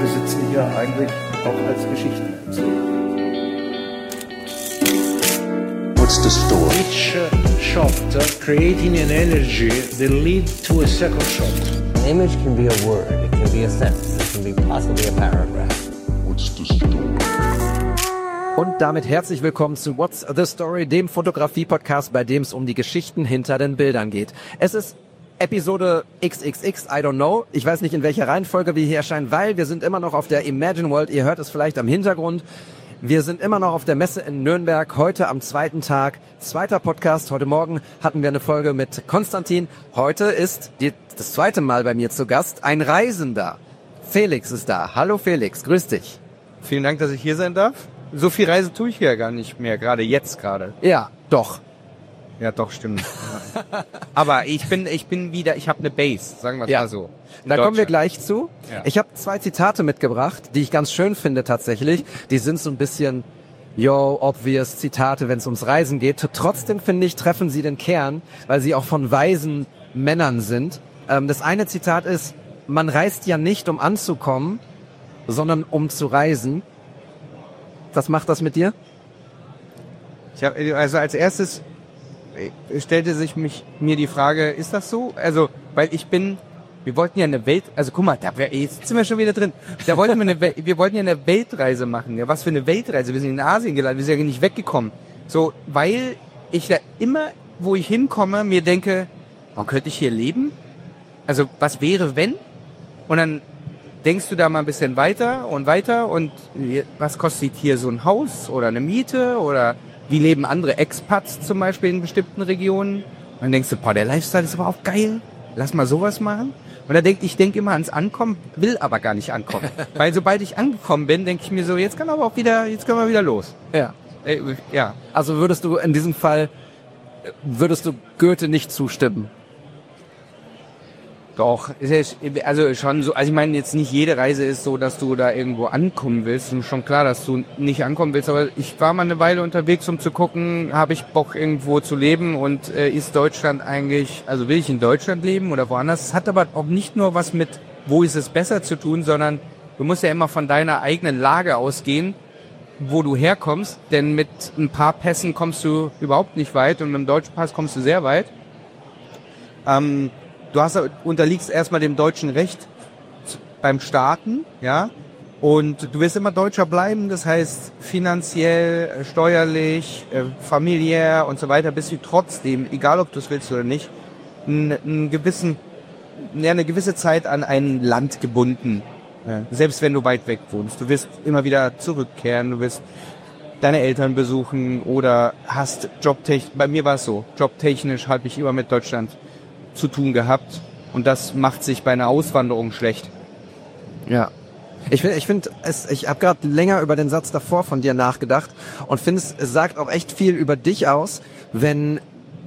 Dafür sitzen wir eigentlich auch als Geschichtenerzähler. What's the story? Each shot creating an energy that leads to a second shot. An image can be a word, it can be a sentence, it can be possibly a paragraph. What's the story? Und damit herzlich willkommen zu What's the Story, dem Fotografie-Podcast, bei dem es um die Geschichten hinter den Bildern geht. Es ist Episode XXX, I don't know. Ich weiß nicht, in welcher Reihenfolge wir hier erscheinen, weil wir sind immer noch auf der Imagine World. Ihr hört es vielleicht am Hintergrund. Wir sind immer noch auf der Messe in Nürnberg, heute am zweiten Tag. Zweiter Podcast. Heute Morgen hatten wir eine Folge mit Konstantin. Heute ist das zweite Mal bei mir zu Gast ein Reisender. Felix ist da. Hallo Felix, grüß dich. Vielen Dank, dass ich hier sein darf. So viel Reise tue ich ja gar nicht mehr, gerade jetzt gerade. Ja, doch. Ja, doch, stimmt. Ja. Aber ich bin wieder, ich habe eine Base, sagen wir es mal so. Da kommen wir gleich zu. Ja. Ich habe 2 Zitate mitgebracht, die ich ganz schön finde tatsächlich. Die sind so ein bisschen, obvious Zitate, wenn es ums Reisen geht. Trotzdem, finde ich, treffen sie den Kern, weil sie auch von weisen Männern sind. Das eine Zitat ist, man reist ja nicht, um anzukommen, sondern um zu reisen. Was macht das mit dir? Also als erstes stellte sich mir die Frage, ist das so? Also, weil wir wollten ja eine guck mal, jetzt sind wir schon wieder drin. Wir wollten ja eine Weltreise machen. Ja, was für eine Weltreise? Wir sind in Asien gelandet, wir sind ja nicht weggekommen. So, weil ich da immer, wo ich hinkomme, mir denke, warum könnte ich hier leben? Also, was wäre, wenn? Und dann denkst du da mal ein bisschen weiter und was kostet hier so ein Haus oder eine Miete oder wie leben andere Expats zum Beispiel in bestimmten Regionen? Und dann denkst du, der Lifestyle ist aber auch geil, lass mal sowas machen. Und ich denke immer ans Ankommen, will aber gar nicht ankommen. Weil sobald ich angekommen bin, denke ich mir so, jetzt können wir wieder los. Ja. Ja. Also würdest du in diesem Fall, Goethe nicht zustimmen? Doch, also schon so, also ich meine jetzt nicht jede Reise ist so, dass du da irgendwo ankommen willst. Und schon klar, dass du nicht ankommen willst, aber ich war mal eine Weile unterwegs, um zu gucken, habe ich Bock irgendwo zu leben und ist Deutschland eigentlich, also will ich in Deutschland leben oder woanders? Es hat aber auch nicht nur was mit, wo ist es besser zu tun, sondern du musst ja immer von deiner eigenen Lage ausgehen, wo du herkommst, denn mit ein paar Pässen kommst du überhaupt nicht weit und mit dem deutschen Pass kommst du sehr weit. Du unterliegst erstmal dem deutschen Recht beim Starten, ja, und du wirst immer Deutscher bleiben, das heißt finanziell, steuerlich, familiär und so weiter, bist du trotzdem, egal ob du es willst oder nicht, eine gewisse Zeit an ein Land gebunden, ja. Selbst wenn du weit weg wohnst. Du wirst immer wieder zurückkehren, du wirst deine Eltern besuchen oder hast jobtechnisch, bei mir war es so, jobtechnisch habe ich immer mit Deutschland zu tun gehabt und das macht sich bei einer Auswanderung schlecht. Ja. Ich habe gerade länger über den Satz davor von dir nachgedacht und finde, es sagt auch echt viel über dich aus, wenn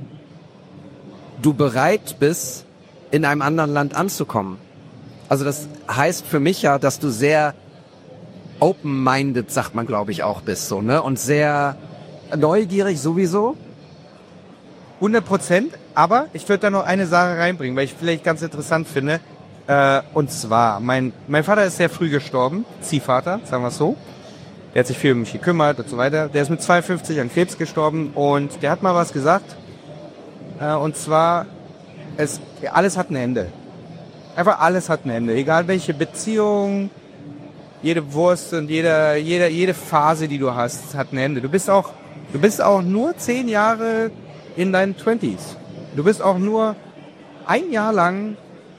du bereit bist, in einem anderen Land anzukommen. Also das heißt für mich ja, dass du sehr open-minded, sagt man, glaube ich, auch bist, so, ne? Und sehr neugierig sowieso. 100%, aber ich würde da noch eine Sache reinbringen, weil ich vielleicht ganz interessant finde. Und zwar, mein Vater ist sehr früh gestorben, Ziehvater, sagen wir es so. Der hat sich viel um mich gekümmert und so weiter. Der ist mit 52 an Krebs gestorben und der hat mal was gesagt. Und zwar, alles hat ein Ende. Einfach alles hat ein Ende. Egal welche Beziehung, jede Wurst und jede Phase, die du hast, hat ein Ende. Du bist auch nur 10 Jahre in deinen 20s. Du bist auch nur ein Jahr lang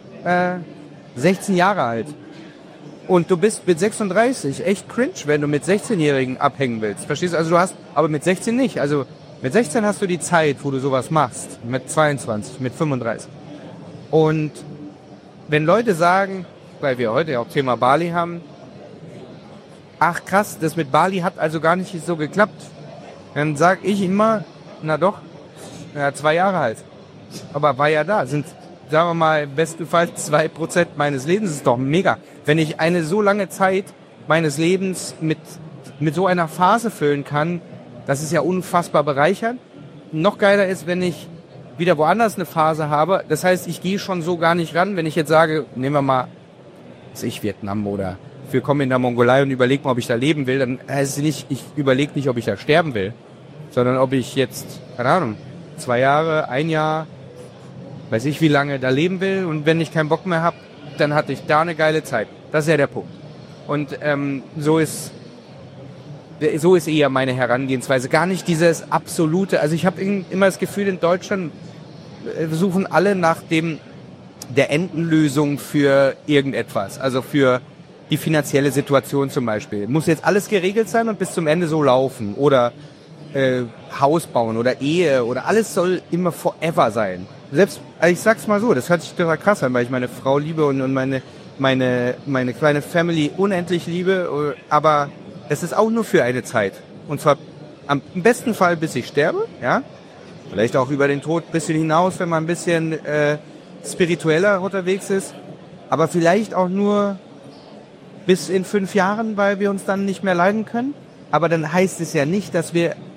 16 Jahre alt. Und du bist mit 36 echt cringe, wenn du mit 16-Jährigen abhängen willst. Verstehst du? Also aber mit 16 nicht. Also mit 16 hast du die Zeit, wo du sowas machst. Mit 22, mit 35. Und wenn Leute sagen, weil wir heute ja auch Thema Bali haben, ach krass, das mit Bali hat also gar nicht so geklappt, dann sag ich immer, na doch, 2 Jahre alt. Aber war ja da, sind, sagen wir mal, bestenfalls 2% meines Lebens, ist doch mega. Wenn ich eine so lange Zeit meines Lebens mit so einer Phase füllen kann, das ist ja unfassbar bereichernd. Noch geiler ist, wenn ich wieder woanders eine Phase habe. Das heißt, ich gehe schon so gar nicht ran, wenn ich jetzt sage, nehmen wir mal, Vietnam oder willkommen in der Mongolei und überlege mal, ob ich da leben will, dann heißt es nicht, ich überlege nicht, ob ich da sterben will, sondern ob ich jetzt, keine Ahnung, 2 Jahre, 1 Jahr, weiß ich wie lange da leben will, und wenn ich keinen Bock mehr habe, dann hatte ich da eine geile Zeit. Das ist ja der Punkt. Und so ist eher meine Herangehensweise. Gar nicht dieses absolute, also ich habe immer das Gefühl, in Deutschland suchen alle nach der Endenlösung für irgendetwas, also für die finanzielle Situation zum Beispiel. Muss jetzt alles geregelt sein und bis zum Ende so laufen, oder Haus bauen oder Ehe oder alles soll immer forever sein. Selbst, also ich sag's mal so, das hört sich total krass an, weil ich meine Frau liebe und meine kleine Family unendlich liebe, aber es ist auch nur für eine Zeit. Und zwar im besten Fall, bis ich sterbe, ja. Vielleicht auch über den Tod ein bisschen hinaus, wenn man ein bisschen spiritueller unterwegs ist. Aber vielleicht auch nur bis in 5 Jahren, weil wir uns dann nicht mehr leiden können. Aber dann heißt es ja nicht, dass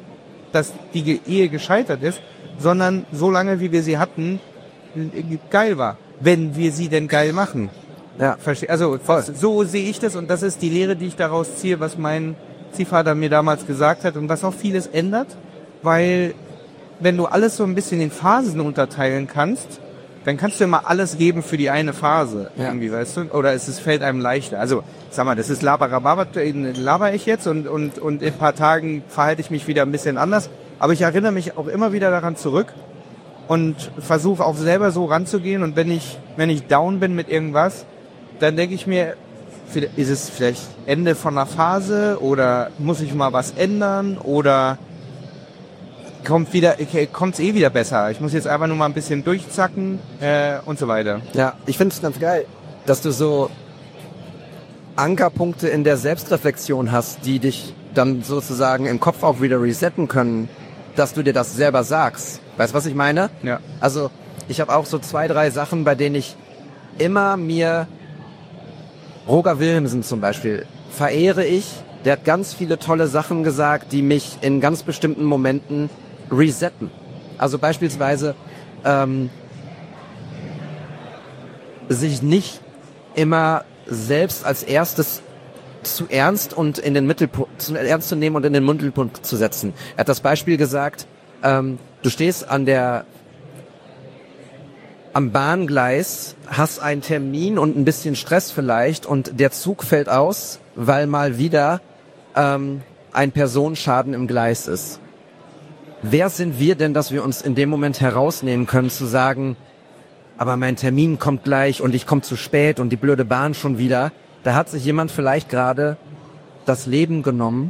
die Ehe gescheitert ist, sondern so lange, wie wir sie hatten, geil war. Wenn wir sie denn geil machen. Ja. Also so sehe ich das, und das ist die Lehre, die ich daraus ziehe, was mein Ziehvater mir damals gesagt hat und was auch vieles ändert, weil wenn du alles so ein bisschen in Phasen unterteilen kannst, dann kannst du immer alles geben für die eine Phase, irgendwie, weißt du? Oder es fällt einem leichter. Also, sag mal, das ist laber ich jetzt und in ein paar Tagen verhalte ich mich wieder ein bisschen anders. Aber ich erinnere mich auch immer wieder daran zurück und versuche auch selber so ranzugehen. Und wenn ich down bin mit irgendwas, dann denke ich mir, ist es vielleicht Ende von einer Phase oder muss ich mal was ändern oder kommt's eh wieder besser. Ich muss jetzt einfach nur mal ein bisschen durchzacken und so weiter. Ja, ich finde es ganz geil, dass du so Ankerpunkte in der Selbstreflexion hast, die dich dann sozusagen im Kopf auch wieder resetten können, dass du dir das selber sagst. Weißt du, was ich meine? Ja. Also ich habe auch so 2, 3 Sachen, bei denen ich immer mir Roger Willemsen zum Beispiel verehre ich. Der hat ganz viele tolle Sachen gesagt, die mich in ganz bestimmten Momenten resetten. Also beispielsweise sich nicht immer selbst als erstes zu ernst und ernst zu nehmen und in den Mittelpunkt zu setzen. Er hat das Beispiel gesagt, du stehst am Bahngleis, hast einen Termin und ein bisschen Stress vielleicht und der Zug fällt aus, weil mal wieder ein Personenschaden im Gleis ist. Wer sind wir denn, dass wir uns in dem Moment herausnehmen können, zu sagen, aber mein Termin kommt gleich und ich komme zu spät und die blöde Bahn schon wieder. Da hat sich jemand vielleicht gerade das Leben genommen,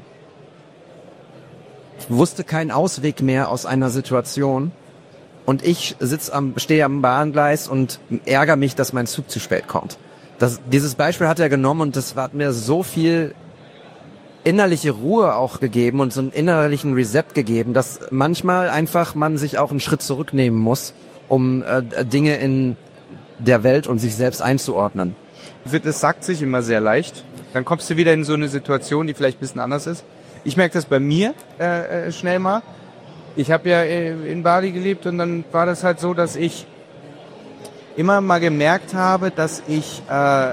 wusste keinen Ausweg mehr aus einer Situation und ich stehe am Bahngleis und ärgere mich, dass mein Zug zu spät kommt. Dieses Beispiel hat er genommen und das hat mir so viel innerliche Ruhe auch gegeben und so einen innerlichen Reset gegeben, dass manchmal einfach man sich auch einen Schritt zurücknehmen muss, um Dinge in der Welt und sich selbst einzuordnen. Das sagt sich immer sehr leicht. Dann kommst du wieder in so eine Situation, die vielleicht ein bisschen anders ist. Ich merke das bei mir schnell mal. Ich habe ja in Bali gelebt und dann war das halt so, dass ich immer mal gemerkt habe, dass ich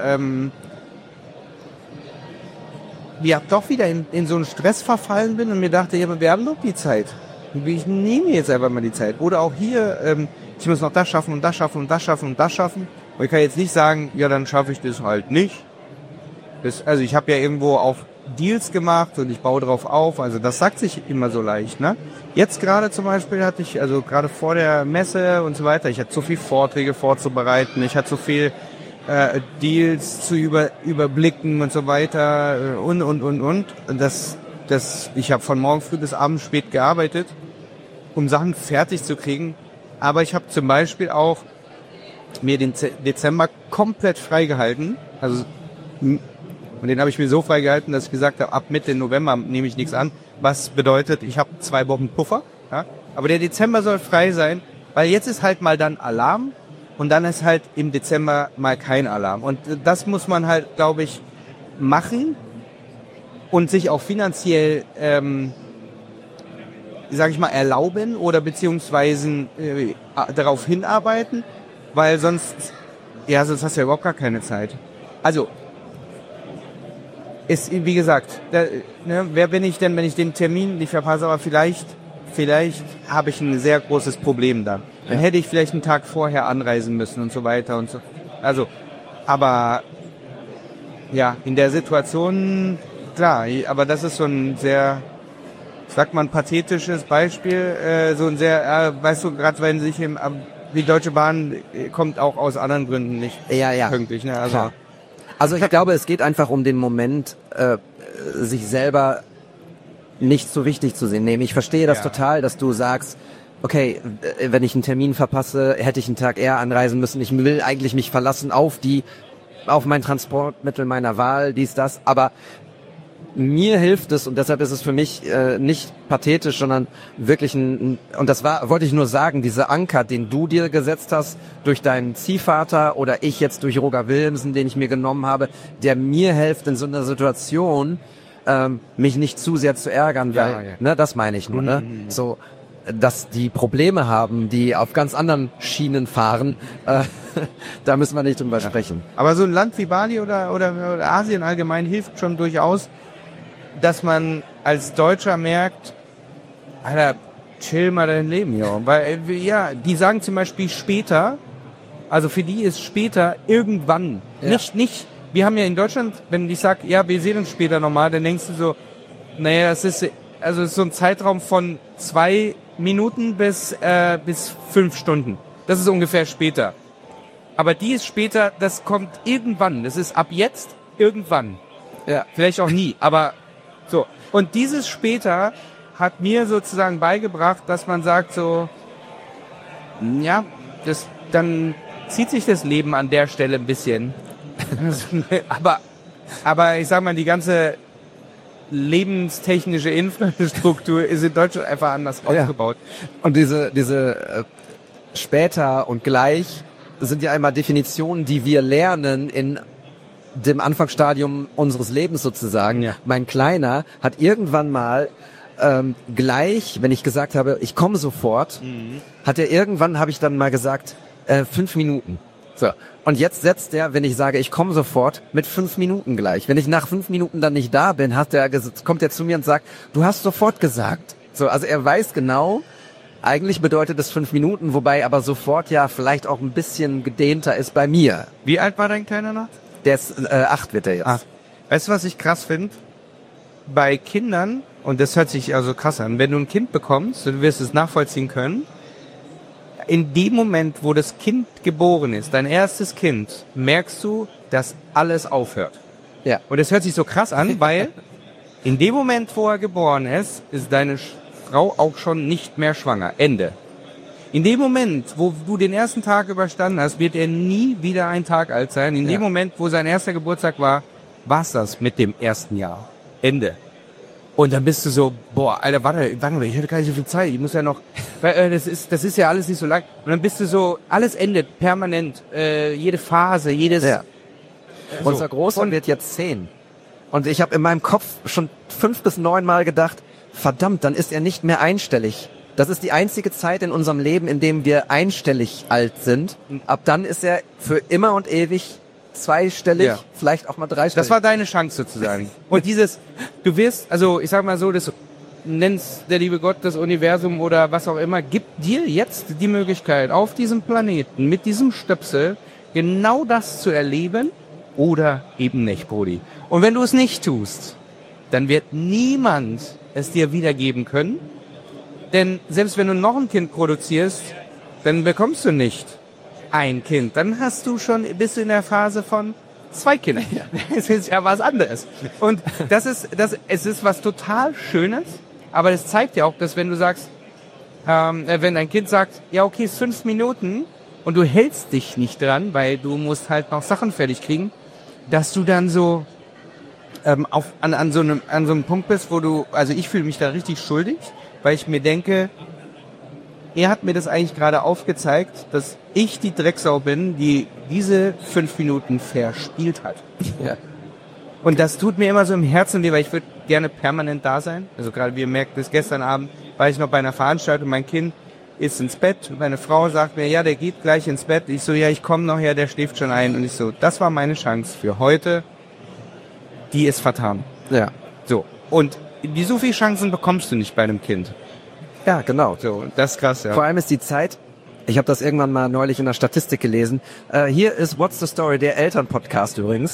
doch wieder in so einen Stress verfallen bin und mir dachte, ja, aber wir haben doch die Zeit. Ich nehme jetzt einfach mal die Zeit. Oder auch hier, ich muss noch das schaffen und das schaffen und das schaffen und das schaffen. Und ich kann jetzt nicht sagen, ja, dann schaffe ich das halt nicht. Also ich habe ja irgendwo auch Deals gemacht und ich baue drauf auf. Also das sagt sich immer so leicht, ne? Jetzt gerade zum Beispiel hatte ich, also gerade vor der Messe und so weiter, ich hatte so viel Vorträge vorzubereiten, ich hatte so viel Deals zu überblicken und so weiter und. Und ich habe von morgen früh bis abends spät gearbeitet, um Sachen fertig zu kriegen. Aber ich habe zum Beispiel auch mir den Dezember komplett freigehalten. Also, und den habe ich mir so freigehalten, dass ich gesagt habe, ab Mitte November nehme ich nichts an. Was bedeutet, ich habe 2 Wochen Puffer. Ja? Aber der Dezember soll frei sein, weil jetzt ist halt mal dann Alarm. Und dann ist halt im Dezember mal kein Alarm. Und das muss man halt, glaube ich, machen und sich auch finanziell, sage ich mal, erlauben oder beziehungsweise darauf hinarbeiten, weil sonst hast du ja überhaupt gar keine Zeit. Also, ist, wie gesagt, wer bin ich denn, wenn ich den Termin nicht verpasse, aber vielleicht habe ich ein sehr großes Problem dann. Dann hätte ich vielleicht einen Tag vorher anreisen müssen und so weiter und so. Also, aber ja, in der Situation, klar, aber das ist so ein sehr, sagt man, pathetisches Beispiel, so ein sehr, weißt du, gerade wenn sich die Deutsche Bahn kommt auch aus anderen Gründen nicht pünktlich, ne? Also, klar. Also ich glaube, es geht einfach um den Moment, sich selber nicht so wichtig zu sehen. Ich verstehe das total, dass du sagst, okay, wenn ich einen Termin verpasse, hätte ich einen Tag eher anreisen müssen. Ich will eigentlich mich verlassen auf mein Transportmittel meiner Wahl, dies, das. Aber mir hilft es, und deshalb ist es für mich nicht pathetisch, sondern wirklich und das wollte ich nur sagen, dieser Anker, den du dir gesetzt hast durch deinen Ziehvater oder ich jetzt durch Roger Willemsen, den ich mir genommen habe, der mir hilft in so einer Situation, mich nicht zu sehr zu ärgern, weil, ne, das meine ich nur, ne? So, dass die Probleme haben, die auf ganz anderen Schienen fahren, da müssen wir nicht drüber sprechen. Aber so ein Land wie Bali oder Asien allgemein hilft schon durchaus, dass man als Deutscher merkt, Alter, chill mal dein Leben hier. Weil, die sagen zum Beispiel später, also für die ist später irgendwann. Ja. Nicht, wir haben ja in Deutschland, wenn ich sage, ja, wir sehen uns später nochmal, dann denkst du so, naja, das ist so ein Zeitraum von 2 Minuten bis 5 Stunden. Das ist ungefähr später. Aber die ist später, das kommt irgendwann. Das ist ab jetzt irgendwann. Ja. Vielleicht auch nie, aber so. Und dieses später hat mir sozusagen beigebracht, dass man sagt so, ja, dann zieht sich das Leben an der Stelle ein bisschen. aber ich sag mal, die ganze lebenstechnische Infrastruktur ist in Deutschland einfach anders aufgebaut. Und diese später und gleich sind ja einmal Definitionen, die wir lernen in dem Anfangsstadium unseres Lebens sozusagen. Ja. Mein Kleiner hat irgendwann mal gleich, wenn ich gesagt habe, ich komme sofort, habe ich dann mal gesagt, 5 Minuten. So. Und jetzt setzt er, wenn ich sage, ich komme sofort, mit 5 Minuten gleich. Wenn ich nach 5 Minuten dann nicht da bin, kommt er zu mir und sagt, du hast sofort gesagt. So, also er weiß genau, eigentlich bedeutet es 5 Minuten, wobei aber sofort ja vielleicht auch ein bisschen gedehnter ist bei mir. Wie alt war dein Kleiner noch? Der ist 8 wird er jetzt. 8. Weißt du, was ich krass finde? Bei Kindern, und das hört sich also krass an, wenn du ein Kind bekommst, du wirst es nachvollziehen können, in dem Moment, wo das Kind geboren ist, dein erstes Kind, merkst du, dass alles aufhört. Ja. Und das hört sich so krass an, weil in dem Moment, wo er geboren ist deine Frau auch schon nicht mehr schwanger. Ende. In dem Moment, wo du den ersten Tag überstanden hast, wird er nie wieder ein Tag alt sein. In dem Moment, wo sein erster Geburtstag war, war's das mit dem ersten Jahr. Ende. Und dann bist du so, boah, Alter, warte, ich hatte gar nicht so viel Zeit, ich muss ja noch, das ist ja alles nicht so lang. Und dann bist du so, alles endet permanent, jede Phase, jedes... Ja. So. Unser Großer wird jetzt 10. Und ich habe in meinem Kopf schon 5 bis 9 Mal gedacht, verdammt, dann ist er nicht mehr einstellig. Das ist die einzige Zeit in unserem Leben, in dem wir einstellig alt sind. Ab dann ist er für immer und ewig zweistellig, vielleicht auch mal dreistellig. Das war deine Chance sozusagen. Und du wirst, also ich sag mal so, das nenn's der liebe Gott, das Universum oder was auch immer, gibt dir jetzt die Möglichkeit, auf diesem Planeten mit diesem Stöpsel genau das zu erleben oder eben nicht, Brudi. Und wenn du es nicht tust, dann wird niemand es dir wiedergeben können. Denn selbst wenn du noch ein Kind produzierst, dann bekommst du nicht ein Kind. Dann bist du in der Phase von 2 Kindern. Das ist ja was anderes. Und es ist was total Schönes, aber das zeigt ja auch, dass wenn du sagst, wenn ein Kind sagt, ja okay, es ist 5 Minuten und du hältst dich nicht dran, weil du musst halt noch Sachen fertig kriegen, dass du dann so an so einem Punkt bist, also ich fühle mich da richtig schuldig, weil ich mir denke, er hat mir das eigentlich gerade aufgezeigt, dass ich die Drecksau bin, die diese 5 Minuten verspielt hat. Ja. Und das tut mir immer so im Herzen weh, weil ich würde gerne permanent da sein. Also gerade, wie ihr merkt, bis gestern Abend war ich noch bei einer Veranstaltung, mein Kind ist ins Bett und meine Frau sagt mir, ja, der geht gleich ins Bett. Ich so, ja, ich komme noch her, der schläft schon ein. Und ich so, das war meine Chance für heute. die ist vertan. Ja. So. Und so viele Chancen bekommst du nicht bei einem Kind. Ja, genau. So, das ist krass, ja. Vor allem ist die Zeit, ich habe das irgendwann mal neulich in der Statistik gelesen, hier ist What's the Story, der Elternpodcast übrigens.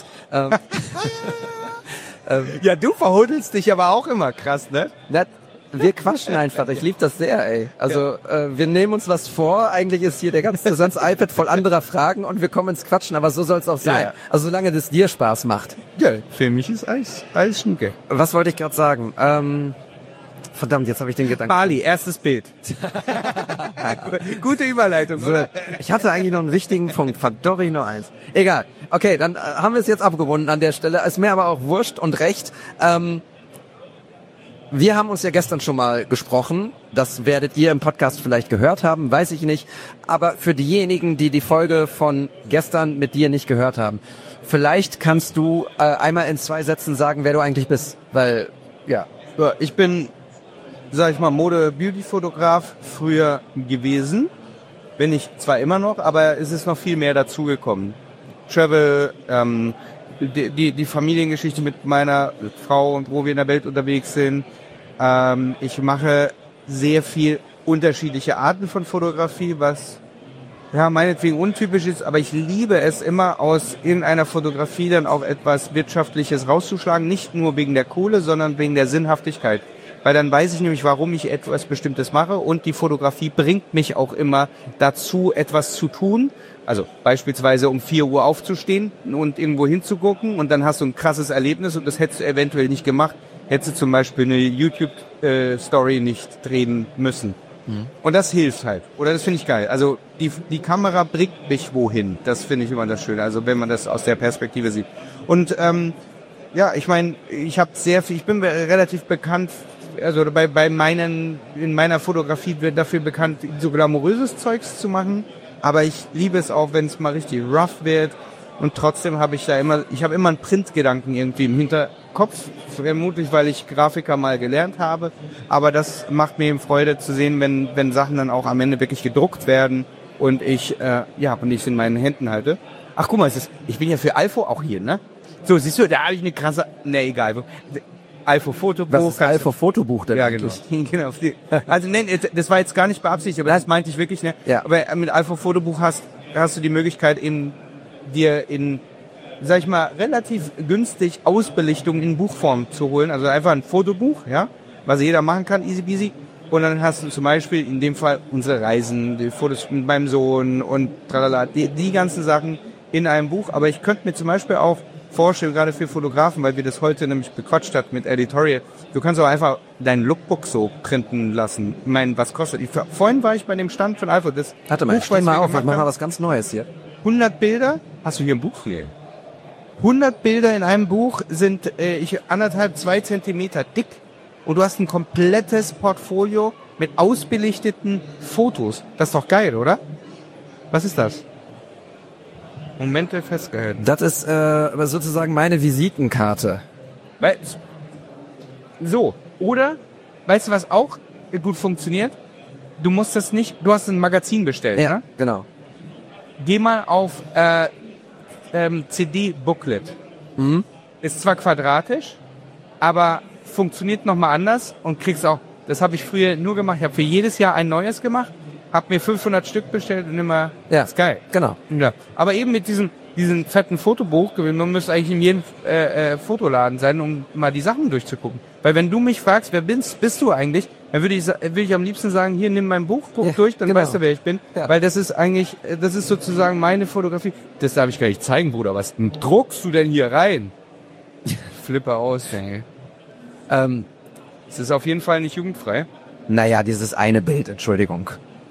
Ja, du verhudelst dich aber auch immer krass, ne? Wir quatschen einfach, ich liebe das sehr, ey. Also wir nehmen uns was vor, eigentlich ist hier der ganze iPad voll anderer Fragen und wir kommen ins Quatschen, aber so soll es auch sein. Ja. Also solange das dir Spaß macht. Ja, für mich ist alles Schnucke. Was wollte ich gerade sagen? Verdammt, jetzt habe ich den Gedanken. Bali, erstes Bild. Gute Überleitung, oder? Ich hatte eigentlich noch einen wichtigen Punkt, verdorre ich noch eins. Egal, okay, dann haben wir es jetzt abgewunden an der Stelle. Ist mir aber auch wurscht und recht. Wir haben uns ja gestern schon mal gesprochen. Das werdet ihr im Podcast vielleicht gehört haben, weiß ich nicht. Aber für diejenigen, die die Folge von gestern mit dir nicht gehört haben, vielleicht kannst du einmal in 2 Sätzen sagen, wer du eigentlich bist. Weil, ja. Ich bin, sag ich mal, Mode-Beauty-Fotograf früher gewesen. Bin ich zwar immer noch, aber es ist noch viel mehr dazugekommen. Travel, die Familiengeschichte mit meiner Frau und wo wir in der Welt unterwegs sind. Ich mache sehr viel unterschiedliche Arten von Fotografie, was ja meinetwegen untypisch ist, aber ich liebe es immer, aus irgendeiner Fotografie dann auch etwas Wirtschaftliches rauszuschlagen, nicht nur wegen der Kohle, sondern wegen der Sinnhaftigkeit. Weil dann weiß ich nämlich, warum ich etwas Bestimmtes mache, und die Fotografie bringt mich auch immer dazu, etwas zu tun. Also beispielsweise um 4 Uhr aufzustehen und irgendwo hinzugucken, und dann hast du ein krasses Erlebnis, und das hättest du eventuell nicht gemacht, hättest du zum Beispiel eine YouTube-Story nicht drehen müssen. Und das hilft halt. Oder das finde ich geil. Also die Kamera bringt mich wohin. Das finde ich immer das Schöne. Also wenn man das aus der Perspektive sieht. Und ja, ich meine, ich bin relativ bekannt, also in meiner Fotografie wird dafür bekannt, so glamouröses Zeugs zu machen. Aber ich liebe es auch, wenn es mal richtig rough wird. Und trotzdem habe ich immer einen Printgedanken irgendwie im Hinterkopf. Vermutlich, weil ich Grafiker mal gelernt habe. Aber das macht mir eben Freude zu sehen, wenn Sachen dann auch am Ende wirklich gedruckt werden und ich es in meinen Händen halte. Ach, guck mal, ich bin ja für Alpho auch hier, ne? So, siehst du, da habe ich eine krasse, ne, egal. Alpho Fotobuch. Was ist Alpho Fotobuch denn? Ja, genau. Genau. Also, das war jetzt gar nicht beabsichtigt, aber das meinte ich wirklich, ne? Ja. Aber mit Alpho Fotobuch hast du die Möglichkeit, eben dir in, sag ich mal, relativ günstig Ausbelichtungen in Buchform zu holen. Also einfach ein Fotobuch, ja, was jeder machen kann, easy peasy. Und dann hast du zum Beispiel in dem Fall unsere Reisen, die Fotos mit meinem Sohn und tralala, die ganzen Sachen in einem Buch. Aber ich könnte mir zum Beispiel auch vorstellen, gerade für Fotografen, weil wir das heute nämlich bequatscht hat mit Editorial, du kannst auch einfach dein Lookbook so printen lassen. Ich meine, was kostet? Vorhin war ich bei dem Stand von Alpho. Warte mal, stell mal auf, mach mal was ganz Neues hier. 100 Bilder? Hast du hier ein Buch? Nee. 100 Bilder in einem Buch sind 1,5-2 Zentimeter dick, und du hast ein komplettes Portfolio mit ausbelichteten Fotos. Das ist doch geil, oder? Was ist das? Momente festgehalten. Das ist sozusagen meine Visitenkarte. So, oder, weißt du, was auch gut funktioniert? Du hast ein Magazin bestellt, Ja, ne? genau. Geh mal auf CD-Booklet. Mhm. Ist zwar quadratisch, aber funktioniert nochmal anders, und kriegst auch, das habe ich früher nur gemacht, ich habe für jedes Jahr ein neues gemacht, habe mir 500 Stück bestellt und immer, Ja, ist geil. Genau. Ja. Aber eben mit diesem fetten Fotobuch, man müsste eigentlich in jedem Fotoladen sein, um mal die Sachen durchzugucken. Weil wenn du mich fragst, wer bist du eigentlich, dann würde ich am liebsten sagen, hier, nimm mein Buch, guck durch, dann genau. weißt du, wer ich bin. Ja. Weil das ist sozusagen meine Fotografie. Das darf ich gar nicht zeigen, Bruder. Was druckst du denn hier rein? Flippe aus, ey. Es ist auf jeden Fall nicht jugendfrei. Naja, dieses eine Bild, Entschuldigung.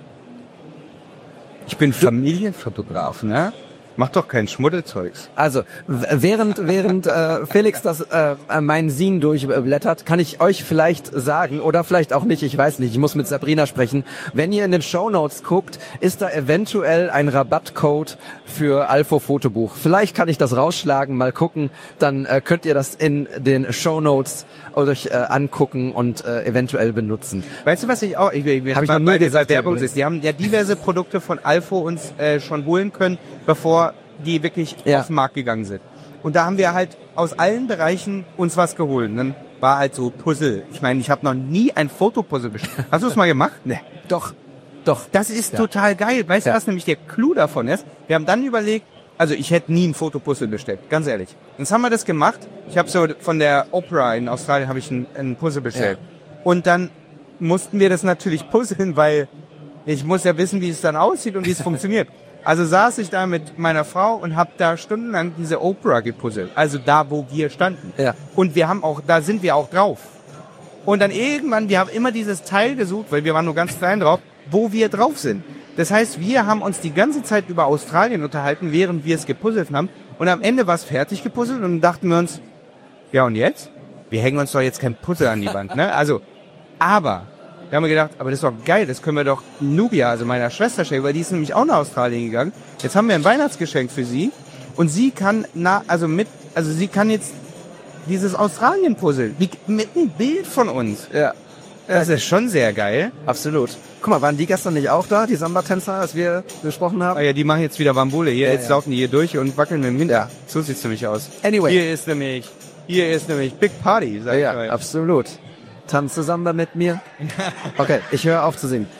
Ich bin Familienfotograf, ne? Mach doch kein Schmuddelzeugs. Also, während Felix das mein Zine durchblättert, kann ich euch vielleicht sagen, oder vielleicht auch nicht, ich weiß nicht, ich muss mit Sabrina sprechen, wenn ihr in den Shownotes guckt, ist da eventuell ein Rabattcode für Alpho Fotobuch. Vielleicht kann ich das rausschlagen, mal gucken, dann könnt ihr das in den Shownotes euch angucken und eventuell benutzen. Weißt du, was ich auch... Hab ich noch nie gesagt, Werbung ist. Die haben ja diverse Produkte von Alpho uns schon holen können, bevor die wirklich auf den Markt gegangen sind. Und da haben wir halt aus allen Bereichen uns was geholt. Und dann war halt so Puzzle. Ich meine, ich habe noch nie ein Fotopuzzle bestellt. Hast du es mal gemacht? Nee. Doch. Das ist total geil. Weißt du, was nämlich der Clou davon ist? Wir haben dann überlegt, also ich hätte nie ein Fotopuzzle bestellt, ganz ehrlich. Jetzt haben wir das gemacht. Ich habe so von der Opera in Australien habe ich ein Puzzle bestellt. Ja. Und dann mussten wir das natürlich puzzeln, weil ich muss ja wissen, wie es dann aussieht und wie es funktioniert. Also saß ich da mit meiner Frau und habe da stundenlang diese Opera gepuzzelt. Also da, wo wir standen. Ja. Und da sind wir auch drauf. Und dann irgendwann, wir haben immer dieses Teil gesucht, weil wir waren nur ganz klein drauf, wo wir drauf sind. Das heißt, wir haben uns die ganze Zeit über Australien unterhalten, während wir es gepuzzelt haben. Und am Ende war es fertig gepuzzelt und dann dachten wir uns, ja und jetzt? Wir hängen uns doch jetzt kein Puzzle an die Wand, ne? Also, aber, wir haben gedacht, aber das ist doch geil, das können wir doch Nubia, also meiner Schwester schenken, weil die ist nämlich auch nach Australien gegangen. Jetzt haben wir ein Weihnachtsgeschenk für sie und sie kann sie kann jetzt dieses Australien-Puzzle mit einem Bild von uns. Ja. Das ist schon sehr geil. Absolut. Guck mal, waren die gestern nicht auch da, die Samba-Tänzer, als wir gesprochen haben? Ah ja, die machen jetzt wieder Bambule hier. Ja, jetzt laufen die hier durch und wackeln mit dem Wind. Ja, so sieht's nämlich aus. Anyway. Hier ist nämlich Big Party, sag ich euch. Absolut. Tanze Samba mit mir. Okay, ich höre auf zu singen.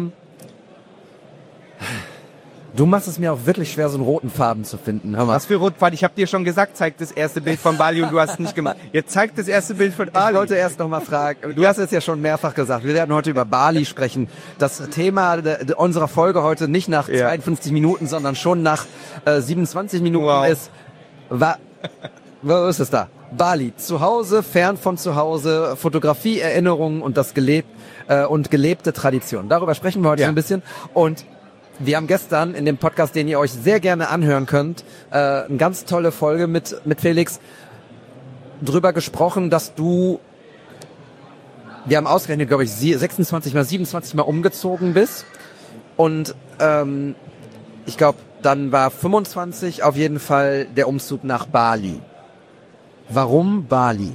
Du machst es mir auch wirklich schwer, so einen roten Faden zu finden. Hör mal. Was für Rotfaden? Ich habe dir schon gesagt, zeig das erste Bild von Bali und du hast es nicht gemacht. Jetzt zeig das erste Bild von Bali. Ich wollte erst noch mal fragen, du hast es ja schon mehrfach gesagt, wir werden heute über Bali sprechen. Das Thema unserer Folge heute nicht nach 52 Minuten, sondern schon nach 27 Minuten ist, wo ist es da? Bali, zu Hause, fern von zu Hause, Fotografie, Erinnerungen und das gelebte Tradition. Darüber sprechen wir heute so ein bisschen. Und wir haben gestern in dem Podcast, den ihr euch sehr gerne anhören könnt, eine ganz tolle Folge mit Felix drüber gesprochen, dass wir haben ausgerechnet, glaube ich, 26 mal 27 mal umgezogen bist. Und ich glaube, dann war 25 auf jeden Fall der Umzug nach Bali. Warum Bali?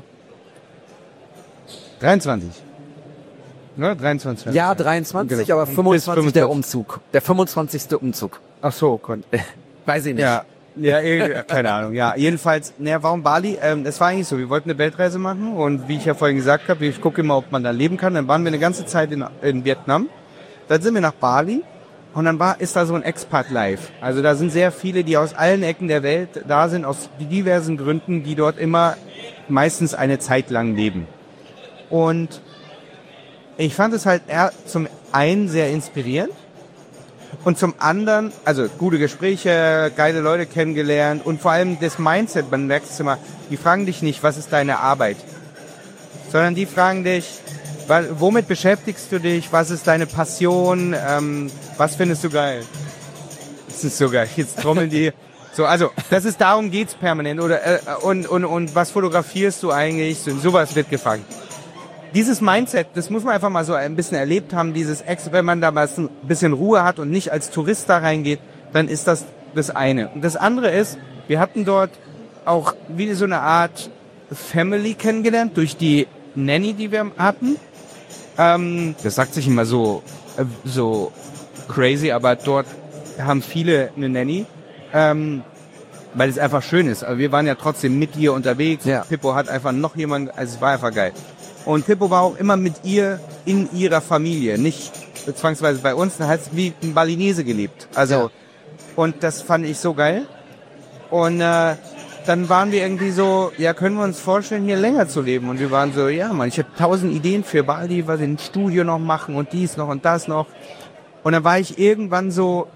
23. Ne, 23. Ja, 23, aber 25 der Umzug. Der 25. Umzug. Ach so, weiß ich nicht. Ja, keine Ahnung. Ja, jedenfalls, warum Bali? Es war eigentlich so, wir wollten eine Weltreise machen und wie ich ja vorhin gesagt habe, ich gucke immer, ob man da leben kann. Dann waren wir eine ganze Zeit in Vietnam. Dann sind wir nach Bali und dann ist da so ein Expat Life. Also da sind sehr viele, die aus allen Ecken der Welt da sind, aus diversen Gründen, die dort immer meistens eine Zeit lang leben. Und ich fand es halt zum einen sehr inspirierend und zum anderen, also gute Gespräche, geile Leute kennengelernt und vor allem das Mindset, man merkt es immer, die fragen dich nicht, was ist deine Arbeit, sondern die fragen dich, womit beschäftigst du dich, was ist deine Passion, was findest du geil? Das ist so geil, jetzt trommeln die. So, also, darum geht's permanent, oder, und was fotografierst du eigentlich, so, sowas wird gefragt. Dieses Mindset, das muss man einfach mal so ein bisschen erlebt haben, wenn man da mal ein bisschen Ruhe hat und nicht als Tourist da reingeht, dann ist das eine. Und das andere ist, wir hatten dort auch wie so eine Art Family kennengelernt, durch die Nanny, die wir hatten. Das sagt sich immer so crazy, aber dort haben viele eine Nanny, weil es einfach schön ist. Aber wir waren ja trotzdem mit ihr unterwegs. Ja. Pippo hat einfach noch jemanden, also es war einfach geil. Und Pippo war auch immer mit ihr in ihrer Familie, nicht zwangsweise bei uns, da hat es wie ein Balinese gelebt. Also, und das fand ich so geil. Und dann waren wir irgendwie so, ja, können wir uns vorstellen, hier länger zu leben? Und wir waren so, ja, Mann, ich habe 1000 Ideen für Bali, was wir im Studio noch machen und dies noch und das noch. Und dann war ich irgendwann so,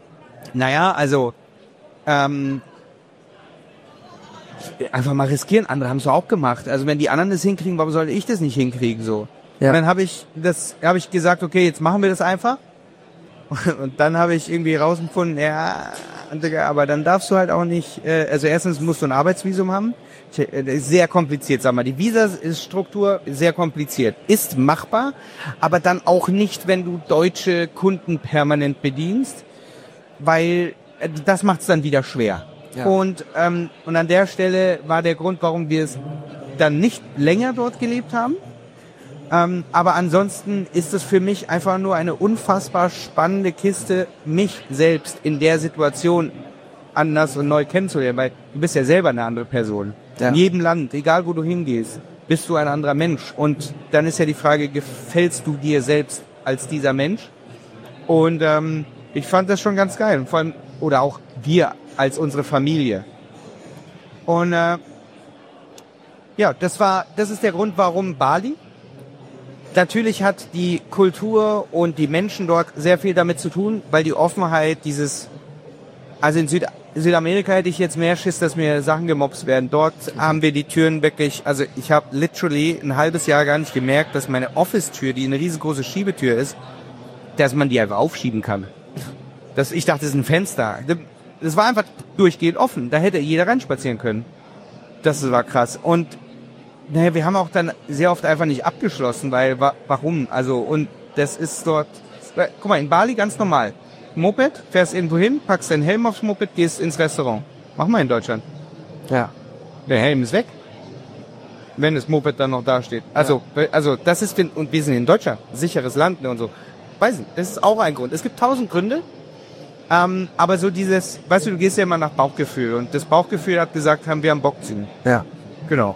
einfach mal riskieren. Andere haben es auch gemacht. Also wenn die anderen das hinkriegen, warum sollte ich das nicht hinkriegen? So. Ja. Und dann habe ich gesagt, okay, jetzt machen wir das einfach. Und dann habe ich irgendwie rausgefunden, aber dann darfst du halt auch nicht, also erstens musst du ein Arbeitsvisum haben. Ist sehr kompliziert, sag mal. Die Visastruktur ist sehr kompliziert. Ist machbar, aber dann auch nicht, wenn du deutsche Kunden permanent bedienst, weil das macht es dann wieder schwer. Ja. Und an der Stelle war der Grund, warum wir es dann nicht länger dort gelebt haben. Aber ansonsten ist es für mich einfach nur eine unfassbar spannende Kiste, mich selbst in der Situation anders und neu kennenzulernen, weil du bist ja selber eine andere Person. Ja. In jedem Land, egal wo du hingehst, bist du ein anderer Mensch. Und dann ist ja die Frage, gefällst du dir selbst als dieser Mensch? Und ich fand das schon ganz geil. Vor allem, oder auch wir als unsere Familie. Und ja, das ist der Grund, warum Bali. Natürlich hat die Kultur und die Menschen dort sehr viel damit zu tun, weil die Offenheit also in Südamerika hätte ich jetzt mehr Schiss, dass mir Sachen gemobst werden. Dort haben wir die Türen wirklich, also ich habe literally ein halbes Jahr gar nicht gemerkt, dass meine Office-Tür, die eine riesengroße Schiebetür ist, dass man die einfach aufschieben kann. Ich dachte, das ist ein Fenster. Das war einfach durchgehend offen. Da hätte jeder reinspazieren können. Das war krass. Und naja, wir haben auch dann sehr oft einfach nicht abgeschlossen, weil warum? Also, und das ist dort, guck mal, in Bali ganz normal. Moped, fährst irgendwo hin, packst deinen Helm aufs Moped, gehst ins Restaurant. Mach mal in Deutschland. Ja. Der Helm ist weg, wenn das Moped dann noch da steht. Also das ist, und wir sind in Deutschland, sicheres Land, ne, und so. Weiß nicht, das ist auch ein Grund. Es gibt 1000 Gründe, aber so dieses, weißt du gehst ja immer nach Bauchgefühl, und das Bauchgefühl hat gesagt, wir haben Bock ziehen. Ja. Genau.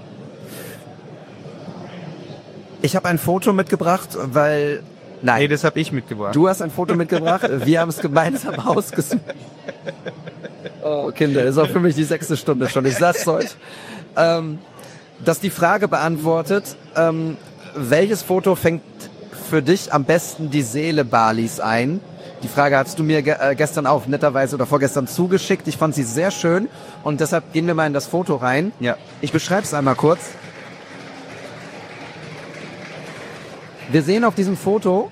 Ich habe ein Foto mitgebracht, weil... Nein, Nee, das habe ich mitgebracht. du hast ein Foto mitgebracht. Wir haben es gemeinsam ausgesucht. Oh, Kinder, ist auch für mich die 6. Stunde schon. Ich sag's euch. Das die Frage beantwortet, welches Foto fängt für dich am besten die Seele Balis ein? Die Frage hast du mir gestern auch netterweise oder vorgestern zugeschickt. Ich fand sie sehr schön und deshalb gehen wir mal in das Foto rein. Ja. Ich beschreibe es einmal kurz. Wir sehen auf diesem Foto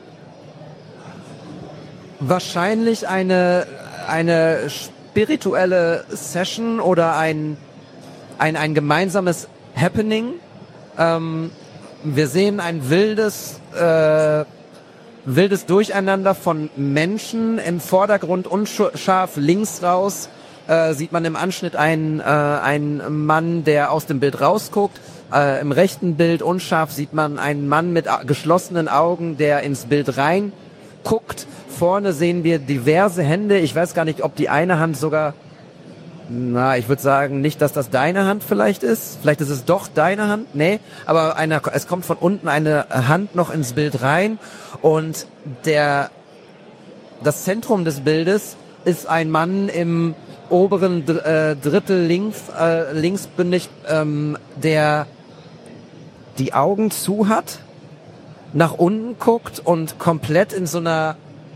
wahrscheinlich eine spirituelle Session oder ein gemeinsames Happening. Wir sehen ein wildes Durcheinander von Menschen. Im Vordergrund unscharf links raus sieht man im Anschnitt einen Mann, der aus dem Bild rausguckt. Im rechten Bild unscharf sieht man einen Mann mit geschlossenen Augen, der ins Bild rein guckt. Vorne sehen wir diverse Hände. Ich weiß gar nicht, ob die eine Hand sogar... ich würde sagen, nicht, dass das deine Hand vielleicht ist. Vielleicht ist es doch deine Hand. Nee, aber es kommt von unten eine Hand noch ins Bild rein. Und das Zentrum des Bildes ist ein Mann im oberen Drittel linksbündig, der die Augen zu hat, nach unten guckt und komplett in so einer,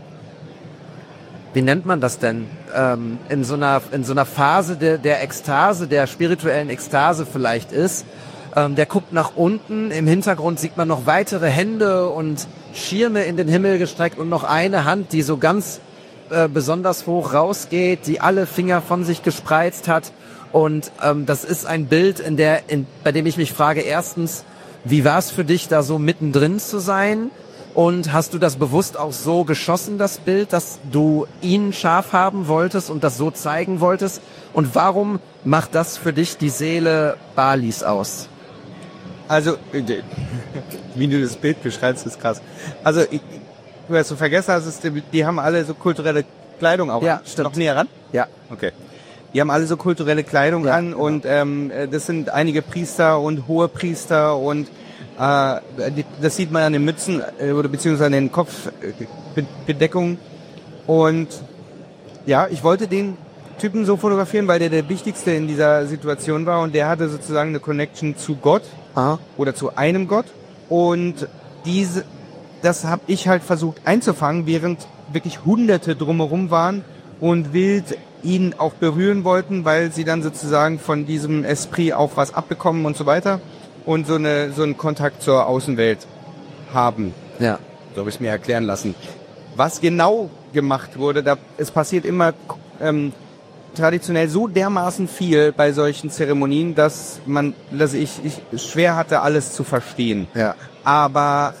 wie nennt man das denn? In so einer Phase der Ekstase, der spirituellen Ekstase vielleicht ist. Der guckt nach unten, im Hintergrund sieht man noch weitere Hände und Schirme in den Himmel gestreckt und noch eine Hand, die so ganz besonders hoch rausgeht, die alle Finger von sich gespreizt hat. Und das ist ein Bild, bei dem ich mich frage, erstens, wie war es für dich, da so mittendrin zu sein? Und hast du das bewusst auch so geschossen, das Bild, dass du ihn scharf haben wolltest und das so zeigen wolltest? Und warum macht das für dich die Seele Balis aus? Also, wie du das Bild beschreibst, ist krass. Also, du hast so vergessen, die haben alle so kulturelle Kleidung auch. Ja, stimmt. Noch näher ran? Ja. Okay. Die haben alle so kulturelle Kleidung an, genau. Und das sind einige Priester und hohe Priester und das sieht man an den Mützen oder beziehungsweise an den Kopfbedeckungen. Und ja, ich wollte den Typen so fotografieren, weil der wichtigste in dieser Situation war und der hatte sozusagen eine Connection zu Gott. Aha. Oder zu einem Gott. Und das habe ich halt versucht einzufangen, während wirklich Hunderte drumherum waren und wild ihn auch berühren wollten, weil sie dann sozusagen von diesem Esprit auch was abbekommen und so weiter und so einen Kontakt zur Außenwelt haben. Ja. So habe ich es mir erklären lassen. Was genau gemacht wurde, es passiert immer traditionell so dermaßen viel bei solchen Zeremonien, dass ich schwer hatte, alles zu verstehen. Ja. Aber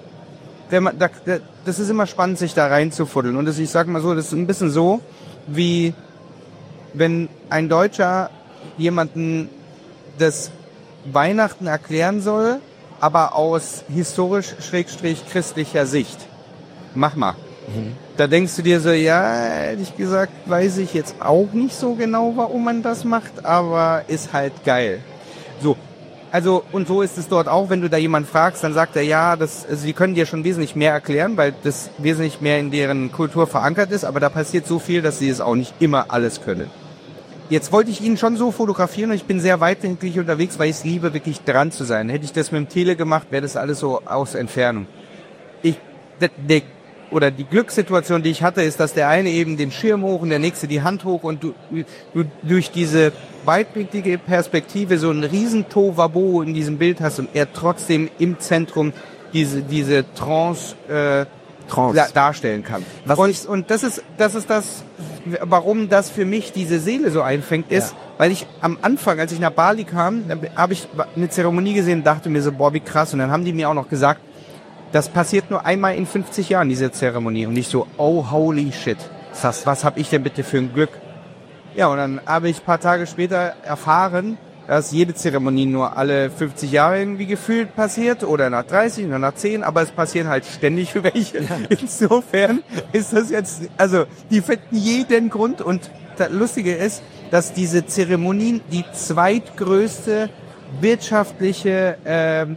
das ist immer spannend, sich da reinzufuddeln. Und ich sag mal so, das ist ein bisschen so, wie wenn ein Deutscher jemanden das Weihnachten erklären soll, aber aus historisch-christlicher Sicht. Mach mal. Da denkst du dir so, ja, ehrlich gesagt, weiß ich jetzt auch nicht so genau, warum man das macht, aber ist halt geil. So, also, und so ist es dort auch, wenn du da jemanden fragst, dann sagt er, ja, sie können dir schon wesentlich mehr erklären, weil das wesentlich mehr in deren Kultur verankert ist, aber da passiert so viel, dass sie es auch nicht immer alles können. Jetzt wollte ich ihn schon so fotografieren und ich bin sehr weitwinklig unterwegs, weil ich es liebe, wirklich dran zu sein. Hätte ich das mit dem Tele gemacht, wäre das alles so aus Entfernung. Die Glückssituation, die ich hatte, ist, dass der eine eben den Schirm hoch und der nächste die Hand hoch und du durch diese weitwinklige Perspektive so ein riesen Tohuwabohu in diesem Bild hast und er trotzdem im Zentrum diese Trance darstellen kann. Und das ist das, warum das für mich diese Seele so einfängt, ist, weil ich am Anfang, als ich nach Bali kam, habe ich eine Zeremonie gesehen und dachte mir so, boah, wie krass. Und dann haben die mir auch noch gesagt, das passiert nur einmal in 50 Jahren, diese Zeremonie. Und ich so, oh, holy shit. Was habe ich denn bitte für ein Glück? Ja, und dann habe ich ein paar Tage später erfahren, dass jede Zeremonie nur alle 50 Jahre irgendwie gefühlt passiert oder nach 30 oder nach 10, aber es passieren halt ständig welche. Insofern ist das jetzt, also die finden jeden Grund und das Lustige ist, dass diese Zeremonien die zweitgrößte wirtschaftliche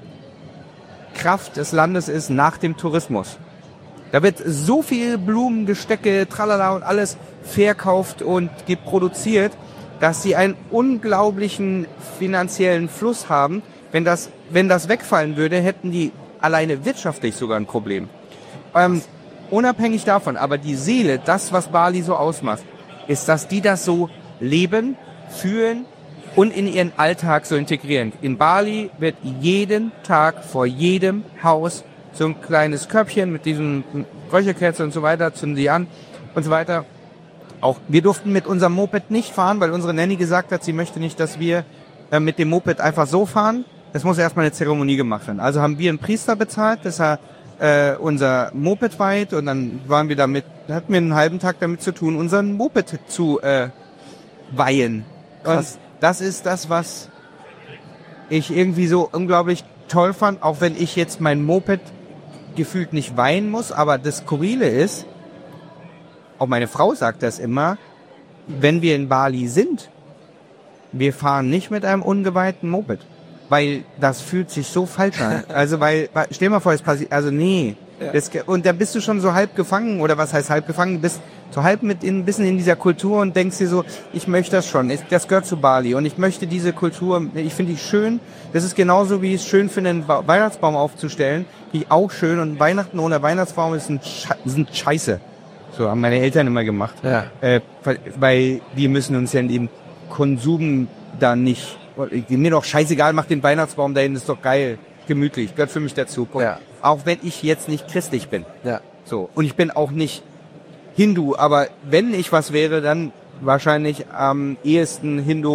Kraft des Landes ist nach dem Tourismus. Da wird so viel Blumengestecke, tralala und alles verkauft und produziert, dass sie einen unglaublichen finanziellen Fluss haben. Wenn das wegfallen würde, hätten die alleine wirtschaftlich sogar ein Problem. Unabhängig davon, aber die Seele, das, was Bali so ausmacht, ist, dass die das so leben, fühlen und in ihren Alltag so integrieren. In Bali wird jeden Tag vor jedem Haus so ein kleines Körbchen mit diesen Räucherkerzen und so weiter, zünden die an und so weiter. Auch wir durften mit unserem Moped nicht fahren, weil unsere Nanny gesagt hat, sie möchte nicht, dass wir mit dem Moped einfach so fahren. Das muss erstmal eine Zeremonie gemacht werden. Also haben wir einen Priester bezahlt, dass er unser Moped weiht und dann hatten wir einen halben Tag damit zu tun, unseren Moped zu weihen. Und das ist das, was ich irgendwie so unglaublich toll fand, auch wenn ich jetzt mein Moped gefühlt nicht weihen muss, aber das Skurrile ist, auch meine Frau sagt das immer, wenn wir in Bali sind, wir fahren nicht mit einem ungeweihten Moped, weil das fühlt sich so falsch an. Also stell dir mal vor, es passiert, also nee. Ja. Und dann bist du schon so halb gefangen, oder was heißt halb gefangen, du bist so halb ein bisschen in dieser Kultur und denkst dir so, ich möchte das schon, das gehört zu Bali und ich möchte diese Kultur, ich finde die schön, das ist genauso wie ich es schön finde, einen Weihnachtsbaum aufzustellen, die auch schön, und Weihnachten ohne Weihnachtsbaum sind scheiße. So haben meine Eltern immer gemacht. Ja. Weil wir müssen uns ja in dem Konsum da nicht, mir doch scheißegal, mach den Weihnachtsbaum dahin, ist doch geil, gemütlich, gehört für mich dazu. Ja. Auch wenn ich jetzt nicht christlich bin. Ja. So. Und ich bin auch nicht Hindu, aber wenn ich was wäre, dann wahrscheinlich am ehesten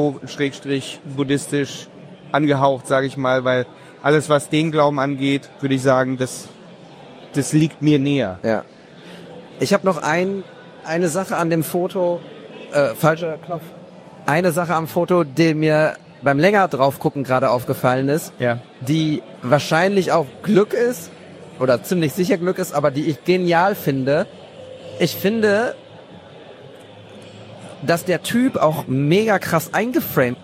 Hindu-buddhistisch angehaucht, sage ich mal, weil alles, was den Glauben angeht, würde ich sagen, das liegt mir näher. Ja. Ich habe noch eine Sache an dem Foto, falscher Knopf, eine Sache am Foto, die mir beim länger drauf gucken gerade aufgefallen ist, ja, die wahrscheinlich auch Glück ist, oder ziemlich sicher Glück ist, aber die ich genial finde. Ich finde, dass der Typ auch mega krass eingeframed.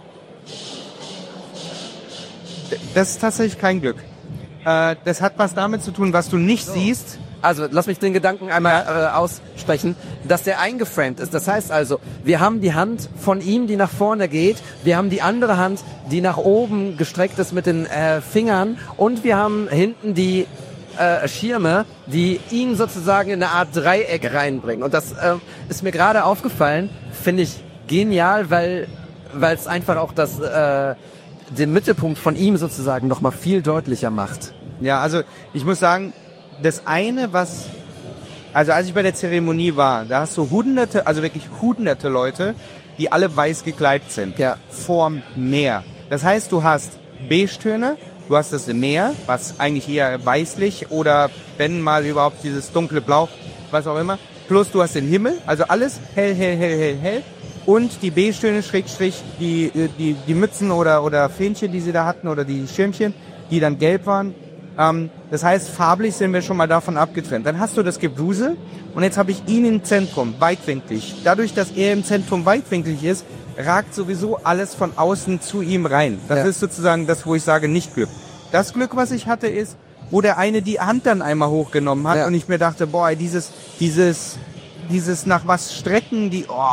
Das ist tatsächlich kein Glück. Das hat was damit zu tun, was du nicht siehst. Also, lass mich den Gedanken einmal aussprechen, dass der eingeframed ist. Das heißt also, wir haben die Hand von ihm, die nach vorne geht, wir haben die andere Hand, die nach oben gestreckt ist mit den Fingern, und wir haben hinten die Schirme, die ihn sozusagen in eine Art Dreieck reinbringen. Und das ist mir gerade aufgefallen, finde ich genial, weil es einfach auch den Mittelpunkt von ihm sozusagen nochmal viel deutlicher macht. Ja, also ich muss sagen, das eine, also als ich bei der Zeremonie war, da hast du hunderte Leute, die alle weiß gekleidet sind. Ja. Vorm Meer. Das heißt, du hast Beige-Töne, du hast das Meer, was eigentlich eher weißlich oder wenn mal überhaupt dieses dunkle Blau, was auch immer. Plus du hast den Himmel, also alles hell. Und die Beige-Töne, Schrägstrich, die Mützen oder Fähnchen, die sie da hatten, oder die Schirmchen, die dann gelb waren. Das heißt, farblich sind wir schon mal davon abgetrennt. Dann hast du das Gewusel und jetzt habe ich ihn im Zentrum, weitwinklig. Dadurch, dass er im Zentrum weitwinklig ist, ragt sowieso alles von außen zu ihm rein. Das ist sozusagen das, wo ich sage, nicht Glück. Das Glück, was ich hatte, ist, wo der eine die Hand dann einmal hochgenommen hat und ich mir dachte, boah, dieses nach was strecken,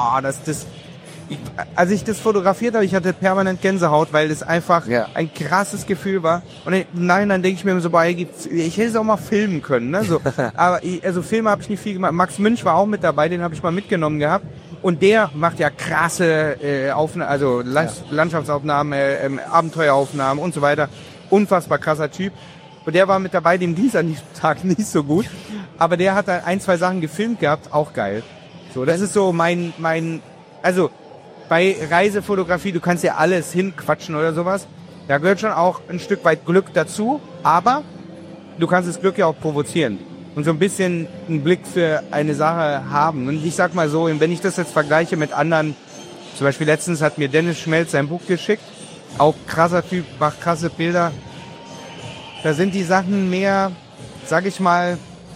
als ich das fotografiert habe, ich hatte permanent Gänsehaut, weil es einfach ein krasses Gefühl war. Und nein, dann denke ich mir so, boah, ich hätte es auch mal filmen können, ne? So. Aber Filme habe ich nicht viel gemacht. Max Münch war auch mit dabei, den habe ich mal mitgenommen gehabt. Und der macht ja krasse Landschaftsaufnahmen, Abenteueraufnahmen und so weiter. Unfassbar krasser Typ. Und der war mit dabei, dem ging es an diesem Tag nicht so gut. Aber der hat da 1, 2 Sachen gefilmt gehabt, auch geil. So, das ist so also bei Reisefotografie, du kannst ja alles hinquatschen oder sowas. Da gehört schon auch ein Stück weit Glück dazu, aber du kannst das Glück ja auch provozieren und so ein bisschen einen Blick für eine Sache haben. Und ich sag mal so, wenn ich das jetzt vergleiche mit anderen, zum Beispiel letztens hat mir Dennis Schmelz sein Buch geschickt, auch krasser Typ, macht krasse Bilder. Da sind die Sachen mehr, sag ich mal,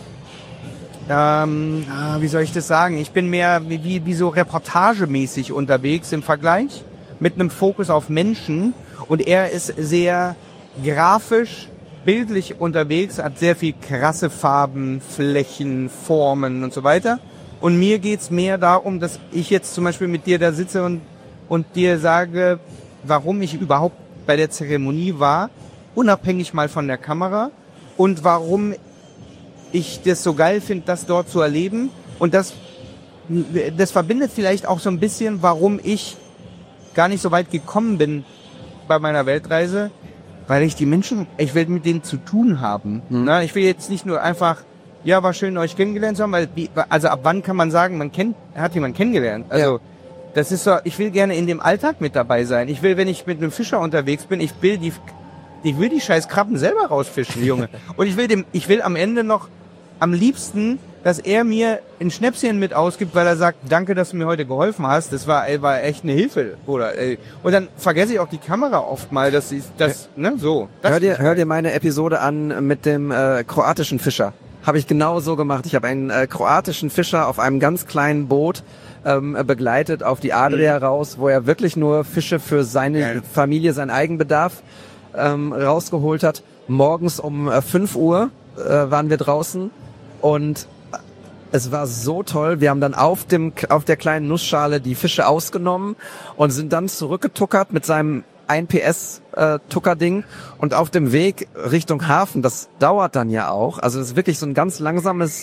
wie soll ich das sagen? Ich bin mehr wie so reportagemäßig unterwegs im Vergleich mit einem Fokus auf Menschen und er ist sehr grafisch, bildlich unterwegs, hat sehr viel krasse Farben, Flächen, Formen und so weiter. Und mir geht's mehr darum, dass ich jetzt zum Beispiel mit dir da sitze und dir sage, warum ich überhaupt bei der Zeremonie war, unabhängig mal von der Kamera und warum ich das so geil finde, das dort zu erleben. Und das verbindet vielleicht auch so ein bisschen, warum ich gar nicht so weit gekommen bin bei meiner Weltreise, weil ich ich will mit denen zu tun haben. Na, ich will jetzt nicht nur einfach, ja, war schön, euch kennengelernt zu haben, also ab wann kann man sagen, hat jemand kennengelernt? Also, das ist so, ich will gerne in dem Alltag mit dabei sein. Ich will, wenn ich mit einem Fischer unterwegs bin, ich will die scheiß Krabben selber rausfischen, Junge. Und ich will am Ende noch am liebsten, dass er mir ein Schnäpschen mit ausgibt, weil er sagt, danke, dass du mir heute geholfen hast. Das war echt eine Hilfe, oder? Und dann vergesse ich auch die Kamera oft mal, so. Hör dir meine Episode an mit dem kroatischen Fischer. Habe ich genau so gemacht. Ich habe einen kroatischen Fischer auf einem ganz kleinen Boot begleitet auf die Adria raus, wo er wirklich nur Fische für seine Familie, seinen Eigenbedarf rausgeholt hat. Morgens um 5 Uhr waren wir draußen und es war so toll. Wir haben dann auf der kleinen Nussschale die Fische ausgenommen und sind dann zurückgetuckert mit seinem 1 PS Tuckerding und auf dem Weg Richtung Hafen, das dauert dann ja auch. Also es ist wirklich so ein ganz langsames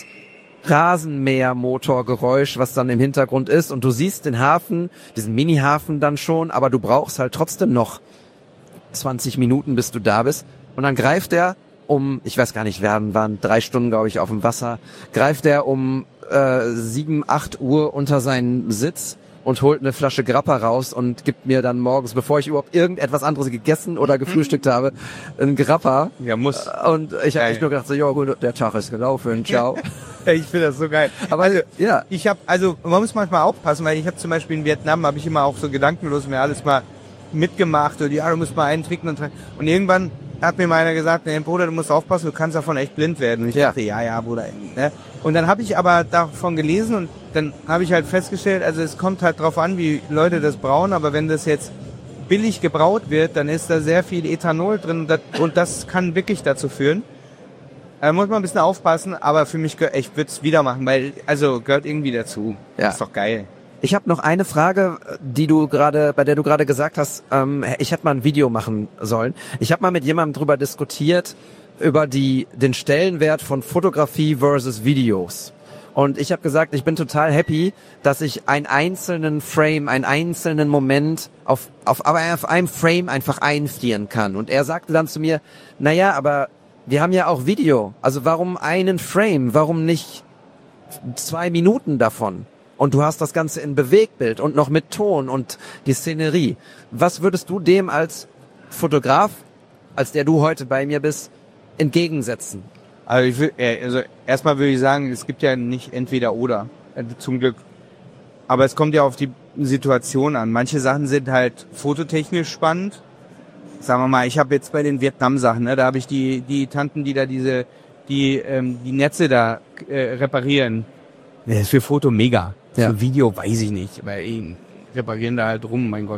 Rasenmähermotorgeräusch, was dann im Hintergrund ist und du siehst den Hafen, diesen Mini-Hafen dann schon, aber du brauchst halt trotzdem noch 20 Minuten, bis du da bist. Und dann greift er ich weiß gar nicht, waren 3 Stunden, glaube ich, auf dem Wasser, greift er um 7, 8 Uhr unter seinen Sitz und holt eine Flasche Grappa raus und gibt mir dann morgens, bevor ich überhaupt irgendetwas anderes gegessen oder gefrühstückt habe, ein Grappa. Ja, muss. Und ich habe nur gedacht, so, ja gut, der Tag ist gelaufen, ciao. Ich finde das so geil. Aber man muss manchmal aufpassen, weil ich habe zum Beispiel in Vietnam, habe ich immer auch so gedankenlos mir alles mal mitgemacht und du musst mal eintrinken und irgendwann hat mir mal einer gesagt, nee, Bruder, du musst aufpassen, du kannst davon echt blind werden. Und ich dachte, ja, Bruder. Ne? Und dann habe ich aber davon gelesen und dann habe ich halt festgestellt, also es kommt halt drauf an, wie Leute das brauen, aber wenn das jetzt billig gebraut wird, dann ist da sehr viel Ethanol drin und das kann wirklich dazu führen. Muss man ein bisschen aufpassen, aber für mich, ich würde es wieder machen, weil, gehört irgendwie dazu. Ja. Ist doch geil. Ich habe noch eine Frage, bei der du gerade gesagt hast, ich hätte mal ein Video machen sollen. Ich habe mal mit jemandem drüber diskutiert, über den Stellenwert von Fotografie versus Videos. Und ich habe gesagt, ich bin total happy, dass ich einen einzelnen Frame, einen einzelnen Moment auf einem Frame einfach einfrieren kann. Und er sagte dann zu mir, naja, aber wir haben ja auch Video. Also warum einen Frame? Warum nicht 2 Minuten davon? Und du hast das Ganze in Bewegtbild und noch mit Ton und die Szenerie. Was würdest du dem als Fotograf, als der du heute bei mir bist, entgegensetzen? Also erstmal würde ich sagen, es gibt ja nicht entweder oder, zum Glück. Aber es kommt ja auf die Situation an. Manche Sachen sind halt fototechnisch spannend. sagen wir mal, ich habe jetzt bei den Vietnam-Sachen, ne, da habe ich die Tanten, die da die Netze da reparieren. Das ist für Foto mega. Ja. Für Video weiß ich nicht, weil reparieren da halt rum, mein Gott.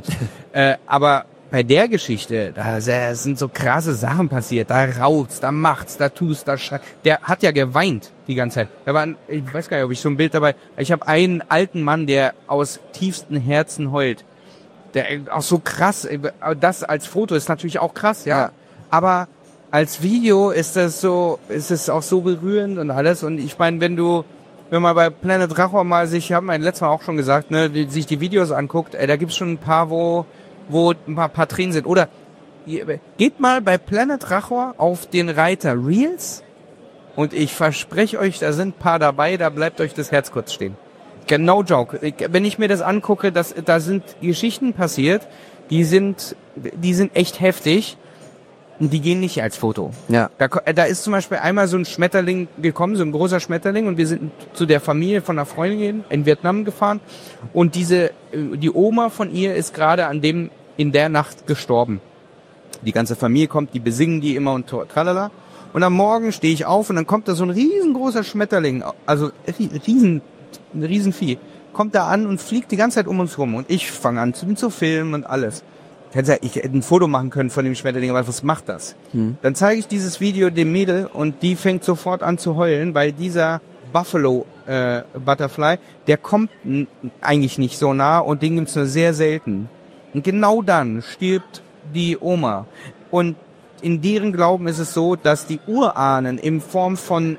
Aber bei der Geschichte, da sind so krasse Sachen passiert. Da raucht's, da macht's, da tust, da schreit. Der hat ja geweint die ganze Zeit. Ich weiß gar nicht, ob ich so ein Bild dabei. Ich habe einen alten Mann, der aus tiefstem Herzen heult. Der auch so krass. Das als Foto ist natürlich auch krass, ja. Aber als Video ist es auch so berührend und alles. Und ich meine, wenn man bei Planet Rachor mal ich habe mein letztes Mal auch schon gesagt, ne, sich die Videos anguckt, da gibt's schon ein paar, wo ein paar Tränen sind. Oder geht mal bei Planet Rachor auf den Reiter Reels und ich verspreche euch, da sind ein paar dabei, da bleibt euch das Herz kurz stehen. No joke. Wenn ich mir das angucke, da sind Geschichten passiert, die sind echt heftig. Und die gehen nicht als Foto. Ja. Da ist zum Beispiel einmal so ein Schmetterling gekommen, so ein großer Schmetterling, und wir sind zu der Familie von einer Freundin in Vietnam gefahren, und die Oma von ihr ist gerade in der Nacht gestorben. Die ganze Familie kommt, die besingen die immer und tralala. Und am Morgen stehe ich auf und dann kommt da so ein riesengroßer Schmetterling, also ein Riesenvieh, kommt da an und fliegt die ganze Zeit um uns rum, und ich fange an zu filmen und alles. Ich hätte ein Foto machen können von dem Schmetterling, aber was macht das? Dann zeige ich dieses Video dem Mädel, und die fängt sofort an zu heulen, weil dieser Buffalo Butterfly, der kommt eigentlich nicht so nah, und den gibt's nur sehr selten. Und genau dann stirbt die Oma. Und in deren Glauben ist es so, dass die Urahnen in Form von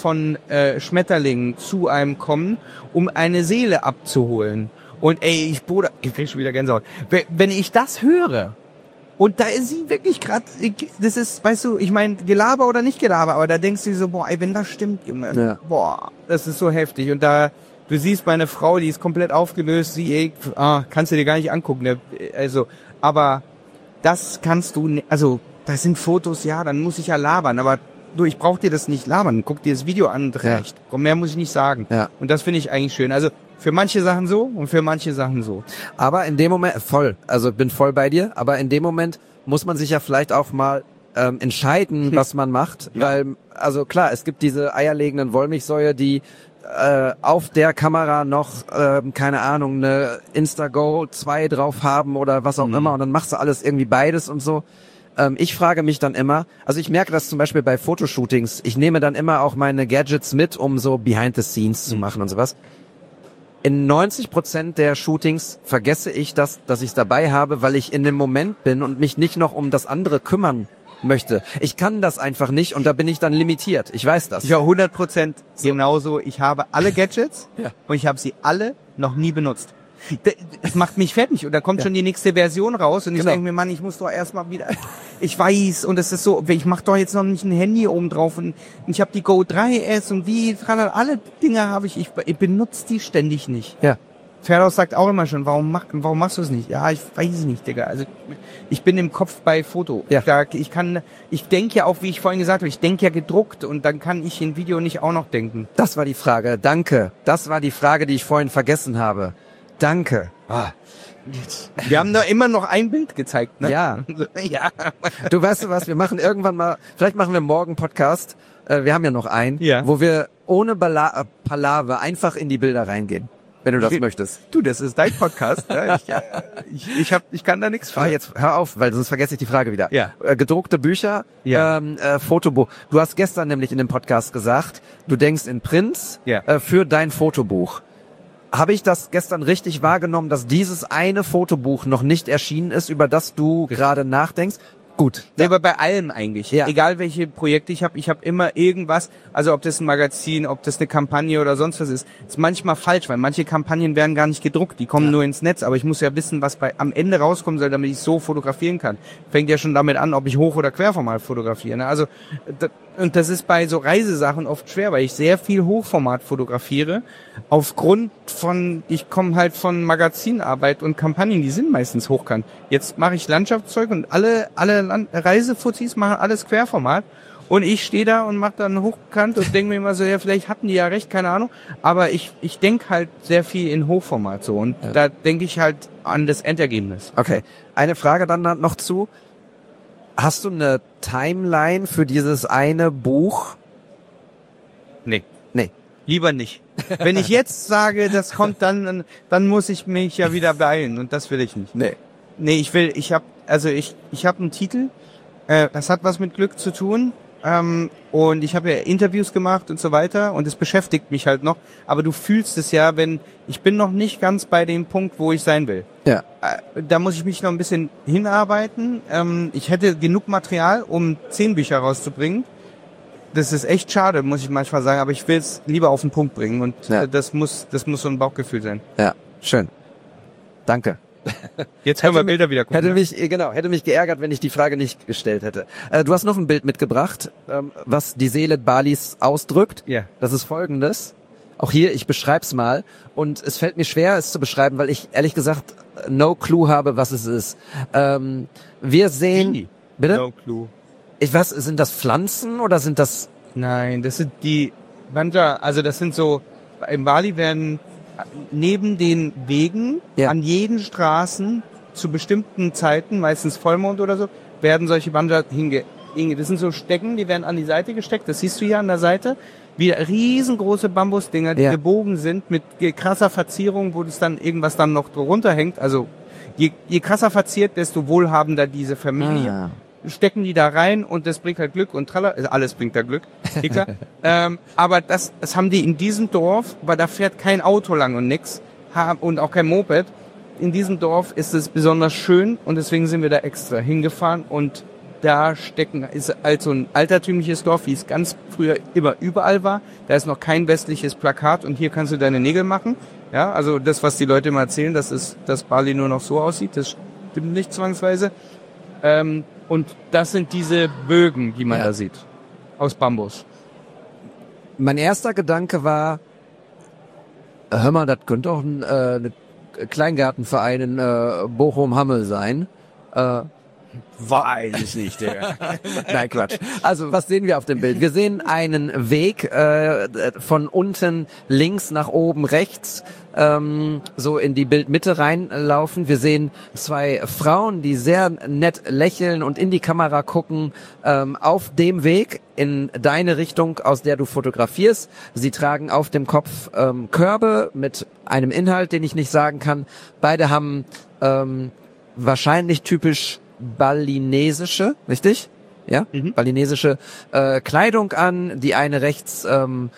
Schmetterlingen zu einem kommen, um eine Seele abzuholen. Und ich krieg schon wieder Gänsehaut. Wenn ich das höre, und da ist sie wirklich gerade, das ist, weißt du, ich meine, Gelaber oder nicht Gelaber, aber da denkst du so, boah, wenn das stimmt, Junge, boah, das ist so heftig. Und du siehst meine Frau, die ist komplett aufgelöst, kannst du dir gar nicht angucken. Ne? Also, aber das kannst du, also, das sind Fotos, ja, dann muss ich ja labern, aber ich brauch dir das nicht labern, guck dir das Video an, reicht. Mehr muss ich nicht sagen. Ja. Und das finde ich eigentlich schön. Also, für manche Sachen so und für manche Sachen so. Aber in dem Moment, bin voll bei dir, aber in dem Moment muss man sich ja vielleicht auch mal entscheiden, was man macht, weil, also klar, es gibt diese eierlegenden Wollmilchsäue, die auf der Kamera noch, keine Ahnung, eine Instago 2 drauf haben oder was auch immer, und dann machst du alles irgendwie beides und so. Ich frage mich dann immer, also ich merke das zum Beispiel bei Fotoshootings, ich nehme dann immer auch meine Gadgets mit, um so Behind the Scenes zu machen und sowas. In 90% der Shootings vergesse ich dass ich es dabei habe, weil ich in dem Moment bin und mich nicht noch um das andere kümmern möchte. Ich kann das einfach nicht, und da bin ich dann limitiert. Ich weiß das. Ja, 100% genauso. Ich habe alle Gadgets und ich habe sie alle noch nie benutzt. Das macht mich fertig, und da kommt schon die nächste Version raus, und ich denke mir, Mann, ich muss doch erstmal wieder, ich weiß, und es ist so, ich mach doch jetzt noch nicht ein Handy oben drauf, und ich habe die Go 3S und alle Dinge habe ich benutze die ständig nicht. Ja. Ferdaus sagt auch immer schon, warum machst du es nicht? Ja, ich weiß es nicht, Digga. Also ich bin im Kopf bei Foto. Ja. Ich denke ja auch, wie ich vorhin gesagt habe, ich denke ja gedruckt, und dann kann ich in Video nicht auch noch denken. Das war die Frage, danke. Das war die Frage, die ich vorhin vergessen habe. Danke. Wir haben da immer noch ein Bild gezeigt, ne? Ja. Ja. Du weißt was, wir machen irgendwann mal, vielleicht machen wir morgen einen Podcast, wir haben ja noch einen, wo wir ohne Palaver einfach in die Bilder reingehen, wenn du das möchtest. Du, das ist dein Podcast. Ne? Ich kann da nichts für. Jetzt hör auf, weil sonst vergesse ich die Frage wieder. Ja. Gedruckte Bücher, Fotobuch. Du hast gestern nämlich in dem Podcast gesagt, du denkst in Prints für dein Fotobuch. Habe ich das gestern richtig wahrgenommen, dass dieses eine Fotobuch noch nicht erschienen ist, über das du gerade nachdenkst? Gut. Nee, aber bei allem eigentlich. Ja. Egal welche Projekte ich habe immer irgendwas, also ob das ein Magazin, ob das eine Kampagne oder sonst was ist manchmal falsch, weil manche Kampagnen werden gar nicht gedruckt, die kommen nur ins Netz, aber ich muss ja wissen, was am Ende rauskommen soll, damit ich so fotografieren kann. Fängt ja schon damit an, ob ich Hoch- oder Querformat fotografiere. Ne? Also und das ist bei so Reisesachen oft schwer, weil ich sehr viel Hochformat fotografiere, aufgrund von, ich komme halt von Magazinarbeit und Kampagnen, die sind meistens hochkant. Jetzt mache ich Landschaftszeug, und alle Reisefuzis machen alles Querformat, und ich stehe da und mache dann hochkant und denke mir immer so, ja, vielleicht hatten die ja recht, keine Ahnung, aber ich denke halt sehr viel in Hochformat so, und da denke ich halt an das Endergebnis. Okay, eine Frage dann noch zu. Hast du eine Timeline für dieses eine Buch? Nee. Nee. Lieber nicht. Wenn ich jetzt sage, das kommt dann muss ich mich ja wieder beeilen und das will ich nicht. Nee. Nee, ich habe einen Titel, das hat was mit Glück zu tun, und ich habe ja Interviews gemacht und so weiter und es beschäftigt mich halt noch, aber du fühlst es ja, ich bin noch nicht ganz bei dem Punkt, wo ich sein will. Ja. Da muss ich mich noch ein bisschen hinarbeiten. Ich hätte genug Material, um 10 Bücher rauszubringen. Das ist echt schade, muss ich manchmal sagen, aber ich will es lieber auf den Punkt bringen und das muss so ein Bauchgefühl sein. Ja, schön. Danke. Jetzt können wir Bilder wieder gucken. Hätte mich geärgert, wenn ich die Frage nicht gestellt hätte. Du hast noch ein Bild mitgebracht, was die Seele Balis ausdrückt. Ja. Das ist folgendes. Auch hier, ich beschreib's mal. Und es fällt mir schwer, es zu beschreiben, weil ich ehrlich gesagt no clue habe, was es ist. Wir sehen... Bitte? No clue. Sind das Pflanzen oder sind das... Nein, das sind die Banja, also das sind so, in Bali werden neben den Wegen, an jeden Straßen zu bestimmten Zeiten, meistens Vollmond oder so, werden solche Banja das sind so Stecken, die werden an die Seite gesteckt, das siehst du hier an der Seite, wie riesengroße Bambusdinger, die gebogen sind mit krasser Verzierung, wo das dann irgendwas dann noch drunter hängt, also je krasser verziert, desto wohlhabender diese Familie. Stecken die da rein und das bringt halt Glück und tralla, also alles bringt da Glück, klar. Aber das haben die in diesem Dorf, weil da fährt kein Auto lang und nix und auch kein Moped. In diesem Dorf ist es besonders schön und deswegen sind wir da extra hingefahren und da ist also ein altertümliches Dorf, wie es ganz früher immer überall war. Da ist noch kein westliches Plakat und hier kannst du deine Nägel machen. Ja, also das, was die Leute immer erzählen, dass Bali nur noch so aussieht, das stimmt nicht zwangsweise. Und das sind diese Bögen, die man da sieht, aus Bambus. Mein erster Gedanke war, hör mal, das könnte auch ein Kleingartenverein in Bochum-Hammel sein. Weiß ich nicht, Digga. Nein, Quatsch. Also, was sehen wir auf dem Bild? Wir sehen einen Weg von unten links nach oben rechts, so in die Bildmitte reinlaufen. Wir sehen 2 Frauen, die sehr nett lächeln und in die Kamera gucken, auf dem Weg in deine Richtung, aus der du fotografierst. Sie tragen auf dem Kopf Körbe mit einem Inhalt, den ich nicht sagen kann. Beide haben wahrscheinlich typisch balinesische, richtig? Ja, balinesische Kleidung an. Die eine rechts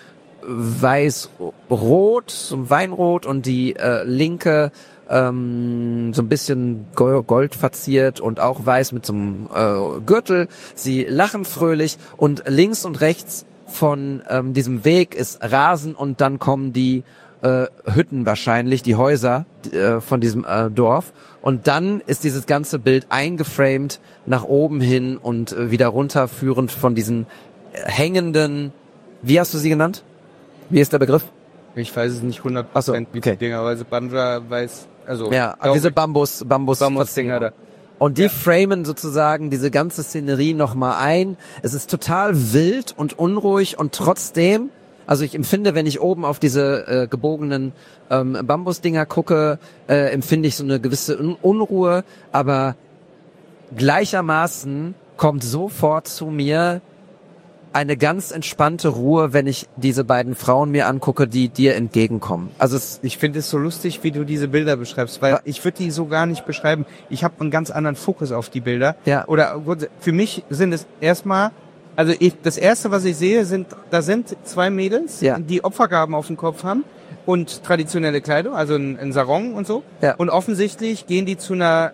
weiß-rot, so Weinrot und die linke so ein bisschen gold verziert und auch weiß mit so einem Gürtel. Sie lachen fröhlich und links und rechts von diesem Weg ist Rasen und dann kommen die Hütten wahrscheinlich, die Häuser von diesem Dorf. Und dann ist dieses ganze Bild eingeframed nach oben hin und wieder runterführend von diesen hängenden, wie hast du sie genannt? Wie ist der Begriff? Ich weiß es nicht 100%, Ach so, wie die Dinger, weil Banja weiß, also... Ja, diese Bambus-Dinger da. Und die framen sozusagen diese ganze Szenerie nochmal ein. Es ist total wild und unruhig und trotzdem, also ich empfinde, wenn ich oben auf diese gebogenen Bambusdinger gucke, empfinde ich so eine gewisse Unruhe, aber gleichermaßen kommt sofort zu mir eine ganz entspannte Ruhe, wenn ich diese beiden Frauen mir angucke, die dir entgegenkommen. Also ich finde es so lustig, wie du diese Bilder beschreibst, weil ich würde die so gar nicht beschreiben. Ich habe einen ganz anderen Fokus auf die Bilder. Ja. Oder für mich sind es erstmal, also das erste, was ich sehe, sind 2 Mädels, die Opfergaben auf dem Kopf haben und traditionelle Kleidung, also ein Sarong und so. Ja. Und offensichtlich gehen die zu einer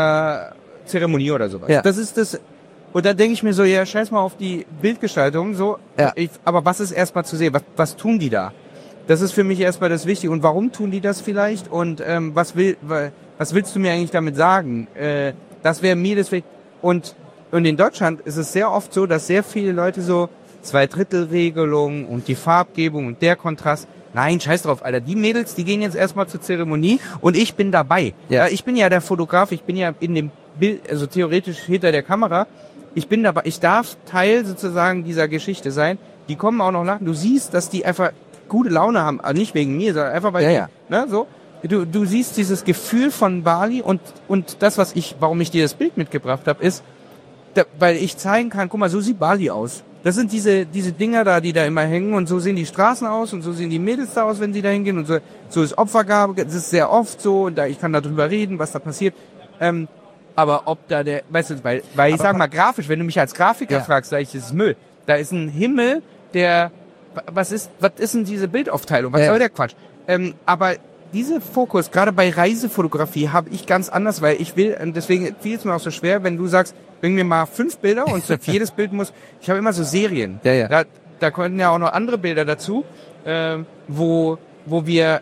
Zeremonie oder sowas. Ja. Das ist das. Und dann denke ich mir so, ja, scheiß mal auf die Bildgestaltung, so. Ja. Aber was ist erstmal zu sehen? Was tun die da? Das ist für mich erstmal das Wichtige. Und warum tun die das vielleicht? Und was willst du mir eigentlich damit sagen? Das wäre mir das wichtig. Und in Deutschland ist es sehr oft so, dass sehr viele Leute so 2/3-Regelung und die Farbgebung und der Kontrast. Nein, scheiß drauf, Alter. Die Mädels, die gehen jetzt erstmal zur Zeremonie und ich bin dabei. Ja. Ich bin ja der Fotograf, ich bin ja in dem Bild, also theoretisch hinter der Kamera. Ich bin dabei, ich darf Teil sozusagen dieser Geschichte sein. Die kommen auch noch lachen. Du siehst, dass die einfach gute Laune haben. Also nicht wegen mir, sondern einfach weil ne, so. Du siehst dieses Gefühl von Bali und das, warum ich dir das Bild mitgebracht habe, ist, weil ich zeigen kann, guck mal, so sieht Bali aus. Das sind diese Dinger da, die da immer hängen und so sehen die Straßen aus und so sehen die Mädels da aus, wenn sie da hingehen und so ist Opfergabe, das ist sehr oft so und ich kann darüber reden, was da passiert. Aber ob da weißt du, weil ich sag mal grafisch, wenn du mich als Grafiker fragst, sag ich, das ist Müll. Da ist ein Himmel, was ist denn diese Bildaufteilung? Was soll der Quatsch? Aber diese Fokus, gerade bei Reisefotografie, habe ich ganz anders, weil ich will, deswegen fiel es mir auch so schwer, wenn du sagst, bring mir mal 5 Bilder und für jedes Bild ich habe immer so Serien. Ja. Da kommen ja auch noch andere Bilder dazu, wo wir,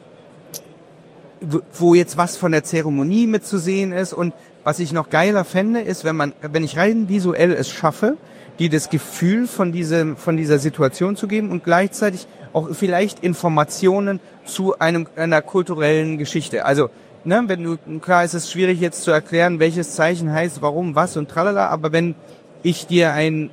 wo jetzt was von der Zeremonie mitzusehen ist und was ich noch geiler fände, ist, wenn ich rein visuell es schaffe, die das Gefühl von dieser Situation zu geben und gleichzeitig auch vielleicht Informationen zu einer kulturellen Geschichte. Also, klar ist es schwierig jetzt zu erklären, welches Zeichen heißt, warum, was und tralala, aber wenn ich dir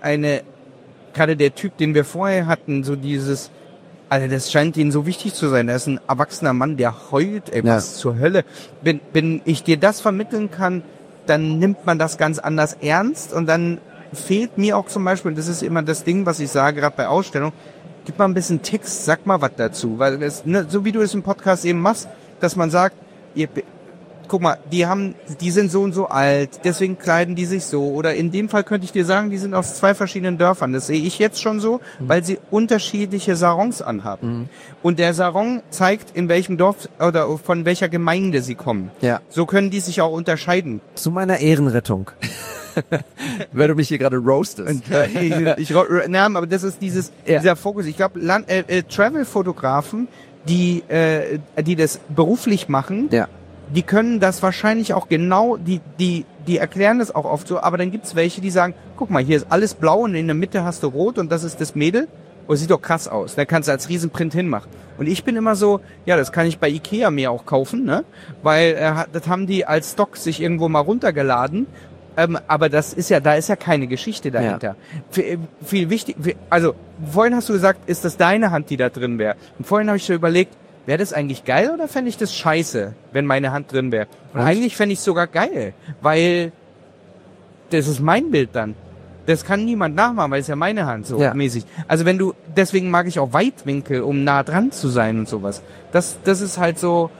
gerade der Typ, den wir vorher hatten, so dieses, also das scheint ihnen so wichtig zu sein, da ist ein erwachsener Mann, der heult, was zur Hölle. Wenn ich dir das vermitteln kann, dann nimmt man das ganz anders ernst und dann fehlt mir auch zum Beispiel, und das ist immer das Ding, was ich sage, gerade bei Ausstellungen, gib mal ein bisschen Text, sag mal was dazu, weil so wie du es im Podcast eben machst, dass man sagt, guck mal, die sind so und so alt, deswegen kleiden die sich so, oder in dem Fall könnte ich dir sagen, die sind aus 2 verschiedenen Dörfern, das sehe ich jetzt schon so, weil sie unterschiedliche Sarongs anhaben. Und der Sarong zeigt, in welchem Dorf oder von welcher Gemeinde sie kommen. Ja. So können die sich auch unterscheiden. Zu meiner Ehrenrettung. Weil du mich hier gerade roastest. Aber das ist dieser Fokus. Ich glaube, Travel-Fotografen, die das beruflich machen, die können das wahrscheinlich auch genau, die erklären das auch oft so, aber dann gibt's welche, die sagen, guck mal, hier ist alles blau und in der Mitte hast du rot und das ist das Mädel. Und sieht doch krass aus. Da kannst du als Riesenprint hinmachen. Und ich bin immer so, ja, das kann ich bei Ikea mir auch kaufen, ne? Weil das haben die als Stock sich irgendwo mal runtergeladen. Aber da ist ja keine Geschichte dahinter. Ja. Viel wichtig, also vorhin hast du gesagt, ist das deine Hand, die da drin wäre? Und vorhin habe ich so überlegt, wäre das eigentlich geil oder fände ich das scheiße, wenn meine Hand drin wäre? Und eigentlich fände ich es sogar geil, weil das ist mein Bild dann. Das kann niemand nachmachen, weil es ja meine Hand so mäßig. Also deswegen mag ich auch Weitwinkel, um nah dran zu sein und sowas. Das ist halt so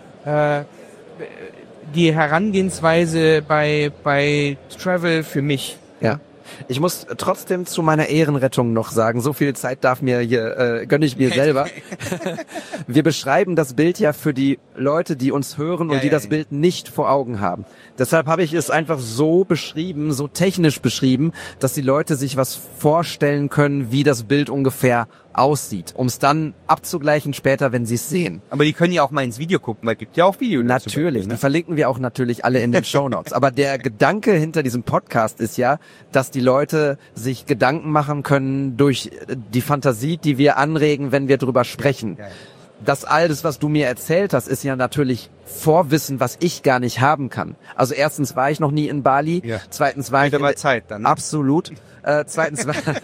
die Herangehensweise bei Travel für mich. Ja. Ich muss trotzdem zu meiner Ehrenrettung noch sagen, so viel Zeit gönne ich mir selber. Wir beschreiben das Bild ja für die Leute, die uns hören und die das Bild nicht vor Augen haben. Deshalb habe ich es einfach so beschrieben, so technisch beschrieben, dass die Leute sich was vorstellen können, wie das Bild ungefähr aussieht, um es dann abzugleichen später, wenn sie es sehen. Aber die können ja auch mal ins Video gucken, weil es gibt ja auch Videos. Natürlich, die verlinken wir auch natürlich alle in den Shownotes. Aber der Gedanke hinter diesem Podcast ist ja, dass die Leute sich Gedanken machen können durch die Fantasie, die wir anregen, wenn wir drüber sprechen. Ja. Das alles, was du mir erzählt hast, ist ja natürlich Vorwissen, was ich gar nicht haben kann. Also erstens war ich noch nie in Bali, zweitens war ich Zeit dann. Absolut. Zweitens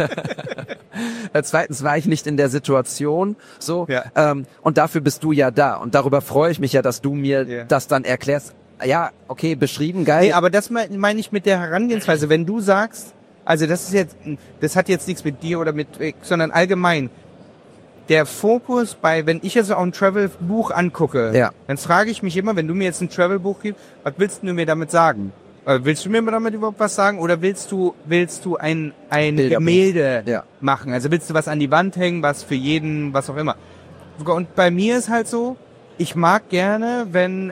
war ich nicht in der Situation, so. Ja. Und dafür bist du ja da. Und darüber freue ich mich ja, dass du mir das dann erklärst. Ja, okay, beschrieben, geil. Nee, aber das meine ich mit der Herangehensweise. Wenn du sagst, also das hat jetzt nichts mit dir oder sondern allgemein. Der Fokus wenn ich jetzt auch ein Travel-Buch angucke, dann frage ich mich immer, wenn du mir jetzt ein Travel-Buch gibst, was willst du mir damit sagen? Willst du mir damit überhaupt was sagen oder willst du ein Gemälde machen? Also willst du was an die Wand hängen, was für jeden, was auch immer? Und bei mir ist halt so, ich mag gerne, wenn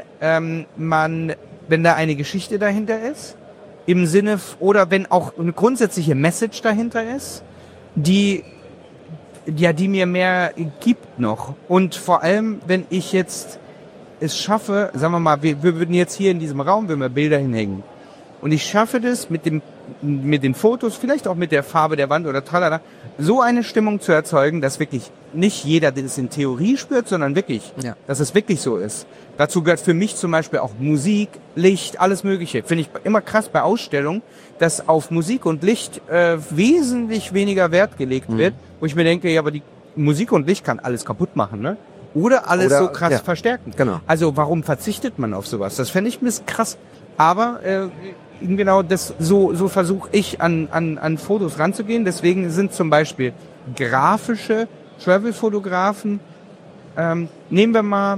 da eine Geschichte dahinter ist, im Sinne, oder wenn auch eine grundsätzliche Message dahinter ist, die mir mehr gibt noch. Und vor allem, wenn ich jetzt es schaffe, sagen wir mal, wir würden jetzt hier in diesem Raum, wenn wir Bilder hinhängen. Und ich schaffe das mit den Fotos, vielleicht auch mit der Farbe der Wand oder tralala, so eine Stimmung zu erzeugen, dass wirklich nicht jeder das in Theorie spürt, sondern wirklich, dass es wirklich so ist. Dazu gehört für mich zum Beispiel auch Musik, Licht, alles Mögliche. Finde ich immer krass bei Ausstellungen, dass auf Musik und Licht wesentlich weniger Wert gelegt wird, wo ich mir denke, ja, aber die Musik und Licht kann alles kaputt machen, ne? Oder alles so krass verstärken. Genau. Also warum verzichtet man auf sowas? Das fände ich ein bisschen krass. Aber genau das, so versuche ich an Fotos ranzugehen. Deswegen sind zum Beispiel grafische Travel-Fotografen, nehmen wir mal,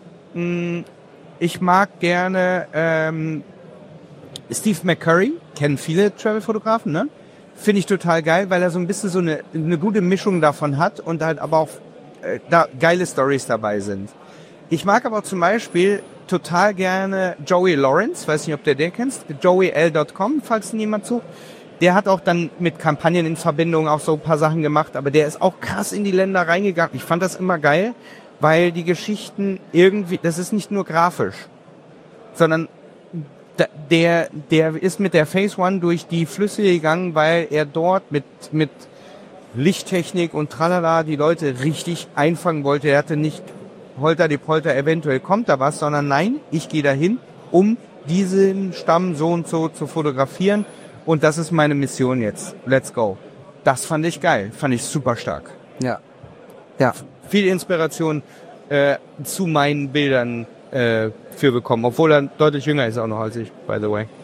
ich mag gerne Steve McCurry, kennen viele Travel-Fotografen, ne? Finde ich total geil, weil er so ein bisschen so eine gute Mischung davon hat und halt aber auch da geile Stories dabei sind. Ich mag aber zum Beispiel total gerne Joey Lawrence, weiß nicht, ob du den kennst, joeyl.com, falls niemand sucht. Der hat auch dann mit Kampagnen in Verbindung auch so ein paar Sachen gemacht, aber der ist auch krass in die Länder reingegangen. Ich fand das immer geil, weil die Geschichten irgendwie, das ist nicht nur grafisch, sondern der ist mit der Phase One durch die Flüsse gegangen, weil er dort mit Lichttechnik und tralala die Leute richtig einfangen wollte. Er hatte nicht holter die Polter, eventuell kommt da was, sondern nein, ich gehe dahin, um diesen Stamm so und so zu fotografieren und das ist meine Mission jetzt. Let's go. Das fand ich geil, fand ich super stark. Ja. Ja. Viel Inspiration zu meinen Bildern für bekommen, obwohl er deutlich jünger ist auch noch als ich, by the way.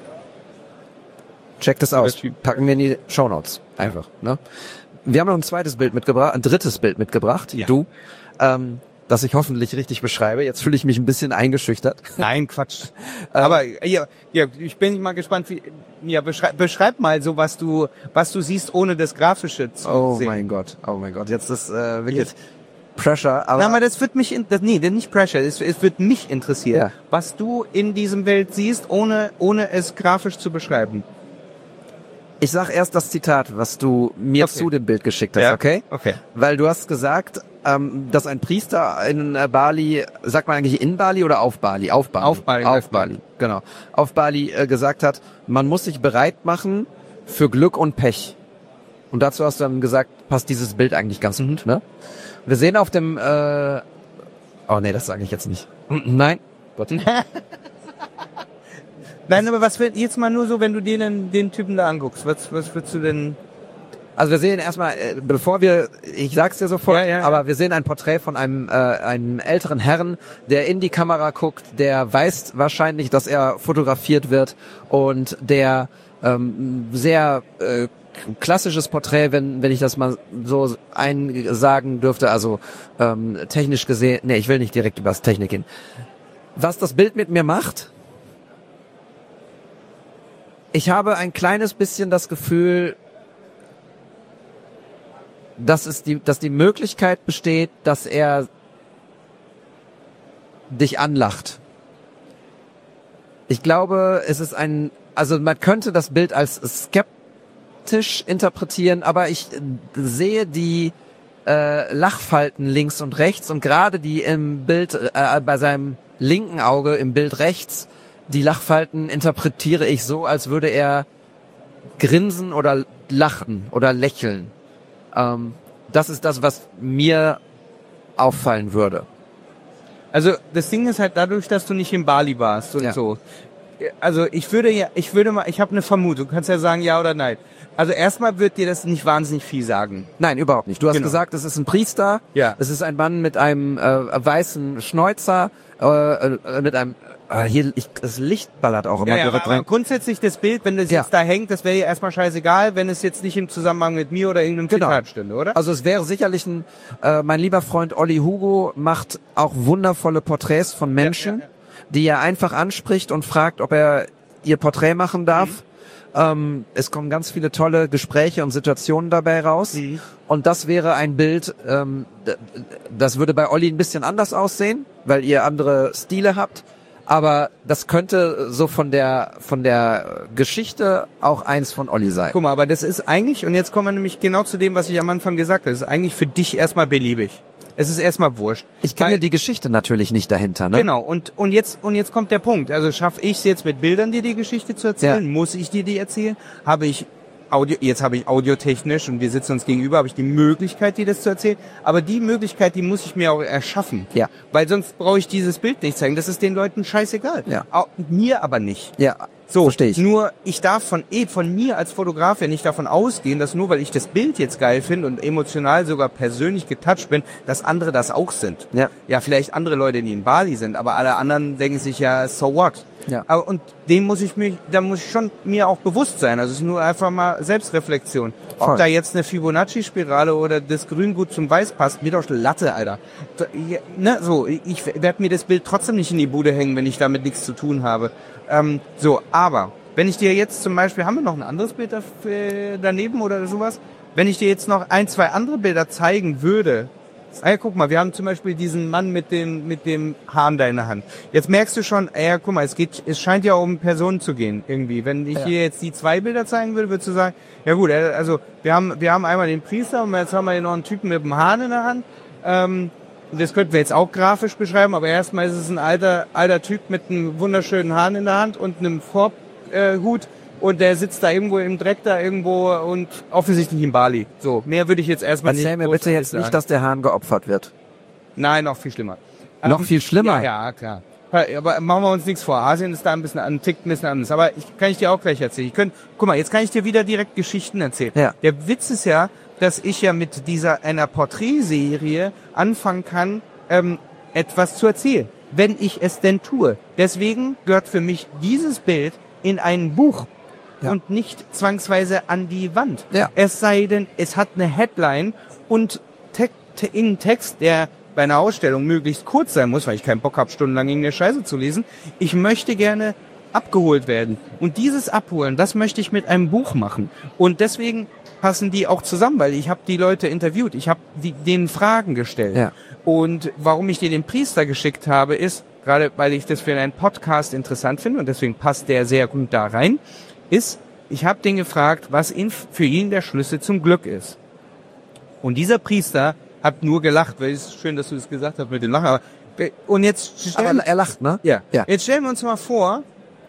Check das aus. Packen wir in die Shownotes. Einfach, ne? Wir haben noch ein drittes Bild mitgebracht. Ja. Du, das ich hoffentlich richtig beschreibe. Jetzt fühle ich mich ein bisschen eingeschüchtert. Nein, Quatsch. Aber ja, ich bin mal gespannt, beschreib mal so, was du siehst, ohne das Grafische zu sehen. Oh mein Gott. Jetzt ist wirklich Pressure. Aber das wird mich, nicht Pressure, es wird mich interessieren, was du in diesem Bild siehst, ohne es grafisch zu beschreiben. ich sag erst das Zitat, was du mir zu dem Bild geschickt hast, okay? Okay. Weil du hast gesagt, dass ein Priester in Bali, sagt man eigentlich in Bali oder auf Bali? Auf Bali, genau. Auf Bali gesagt hat, man muss sich bereit machen für Glück und Pech. Und dazu hast du dann gesagt, passt dieses Bild eigentlich ganz gut, ne? Wir sehen auf dem, oh nee, das sage ich jetzt nicht. Nein. Gott. Nein, aber was wird jetzt mal nur so, wenn du dir den Typen da anguckst, was würdest du denn? Also wir sehen erstmal, ich sag's dir sofort, aber wir sehen ein Porträt von einem älteren Herrn, der in die Kamera guckt, der weiß wahrscheinlich, dass er fotografiert wird und der sehr klassisches Porträt, wenn ich das mal so sagen dürfte, also technisch gesehen, ich will nicht direkt über das Technik gehen. Was das Bild mit mir macht, ich habe ein kleines bisschen das Gefühl, dass die Möglichkeit besteht, dass er dich anlacht. Ich glaube, es ist also man könnte das Bild als skeptisch interpretieren, aber ich sehe die Lachfalten links und rechts und gerade die im Bild, bei seinem linken Auge im Bild rechts, die Lachfalten interpretiere ich so, als würde er grinsen oder lachen oder lächeln. Das ist das, was mir auffallen würde. Also das Ding ist halt dadurch, dass du nicht in Bali warst und so. Also ich habe eine Vermutung. Du kannst ja sagen ja oder nein. Also erstmal wird dir das nicht wahnsinnig viel sagen. Nein, überhaupt nicht. Du hast gesagt, es ist ein Priester. Ja. Es ist ein Mann mit einem weißen Schnäuzer, mit einem das Licht ballert auch immer direkt rein. Grundsätzlich das Bild, wenn das jetzt da hängt, das wäre ja erstmal scheißegal, wenn es jetzt nicht im Zusammenhang mit mir oder irgendeinem Zitat stünde, oder? Also es wäre sicherlich mein lieber Freund Olli Hugo macht auch wundervolle Porträts von Menschen, die er einfach anspricht und fragt, ob er ihr Porträt machen darf. Es kommen ganz viele tolle Gespräche und Situationen dabei raus. Und das wäre ein Bild, das würde bei Olli ein bisschen anders aussehen, weil ihr andere Stile habt. Aber das könnte so von der Geschichte auch eins von Olli sein. Guck mal, aber das ist eigentlich, und jetzt kommen wir nämlich genau zu dem, was ich am Anfang gesagt habe, das ist eigentlich für dich erstmal beliebig. Es ist erstmal wurscht. Ich kenne die Geschichte natürlich nicht dahinter, ne? Genau, und jetzt kommt der Punkt. Also schaffe ich es jetzt mit Bildern, dir die Geschichte zu erzählen? Ja. Muss ich dir die erzählen? Jetzt habe ich audiotechnisch und wir sitzen uns gegenüber, habe ich die Möglichkeit, dir das zu erzählen. Aber die Möglichkeit, die muss ich mir auch erschaffen. Ja. Weil sonst brauche ich dieses Bild nicht zeigen. Das ist den Leuten scheißegal. Ja. Mir aber nicht. Ja. So, Versteh ich. nur ich darf von mir als Fotograf ja nicht davon ausgehen, dass nur weil ich das Bild jetzt geil finde und emotional sogar persönlich getoucht bin, dass andere das auch sind. Ja. Ja, vielleicht andere Leute, die in Bali sind, aber alle anderen denken sich ja, so what? Ja. Aber, und da muss ich schon mir auch bewusst sein. Also es ist nur einfach mal Selbstreflexion. Voll. Ob da jetzt eine Fibonacci-Spirale oder das Grün gut zum Weiß passt, mir doch Latte, Alter. Ne, so, ich werde mir das Bild trotzdem nicht in die Bude hängen, wenn ich damit nichts zu tun habe. So, aber wenn ich dir jetzt zum Beispiel, haben wir noch ein anderes Bild daneben oder sowas? Wenn ich dir jetzt noch 1, 2 andere Bilder zeigen würde, guck mal, wir haben zum Beispiel diesen Mann mit dem Hahn da in der Hand. Jetzt merkst du schon, guck mal, es scheint ja um Personen zu gehen, irgendwie. Wenn ich dir jetzt die 2 Bilder zeigen würde, würdest du sagen, ja gut, also, wir haben einmal den Priester und jetzt haben wir hier noch einen Typen mit dem Hahn in der Hand. Das könnten wir jetzt auch grafisch beschreiben, aber erstmal ist es ein alter Typ mit einem wunderschönen Hahn in der Hand und einem Vorbhut. Und der sitzt da irgendwo im Dreck da irgendwo und offensichtlich in Bali. So, mehr würde ich jetzt erstmal nicht. Erzähl mir bitte jetzt nicht, dass der Hahn geopfert wird. Nein, noch viel schlimmer. Noch viel schlimmer? Ja, klar. Aber machen wir uns nichts vor. Asien ist da ein bisschen anders. Aber kann ich dir auch gleich erzählen. Guck mal, jetzt kann ich dir wieder direkt Geschichten erzählen. Ja. Der Witz ist ja, dass ich ja mit einer Porträtserie anfangen kann, etwas zu erzählen. Wenn ich es denn tue. Deswegen gehört für mich dieses Bild in ein Buch. Ja. Und nicht zwangsweise an die Wand. Ja. Es sei denn, es hat eine Headline und in Text, der bei einer Ausstellung möglichst kurz sein muss, weil ich keinen Bock habe, stundenlang irgendeine Scheiße zu lesen. Ich möchte gerne abgeholt werden. Und dieses Abholen, das möchte ich mit einem Buch machen. Und deswegen passen die auch zusammen, weil ich habe die Leute interviewt. Ich habe denen Fragen gestellt. Ja. Und warum ich dir den Priester geschickt habe, ist, gerade weil ich das für einen Podcast interessant finde und deswegen passt der sehr gut da rein, ich habe den gefragt, was für ihn der Schlüssel zum Glück ist. Und dieser Priester hat nur gelacht, weil es ist schön, dass du das gesagt hast mit dem Lachen. Und jetzt aber er lacht, ne? Ja. Jetzt stellen wir uns mal vor,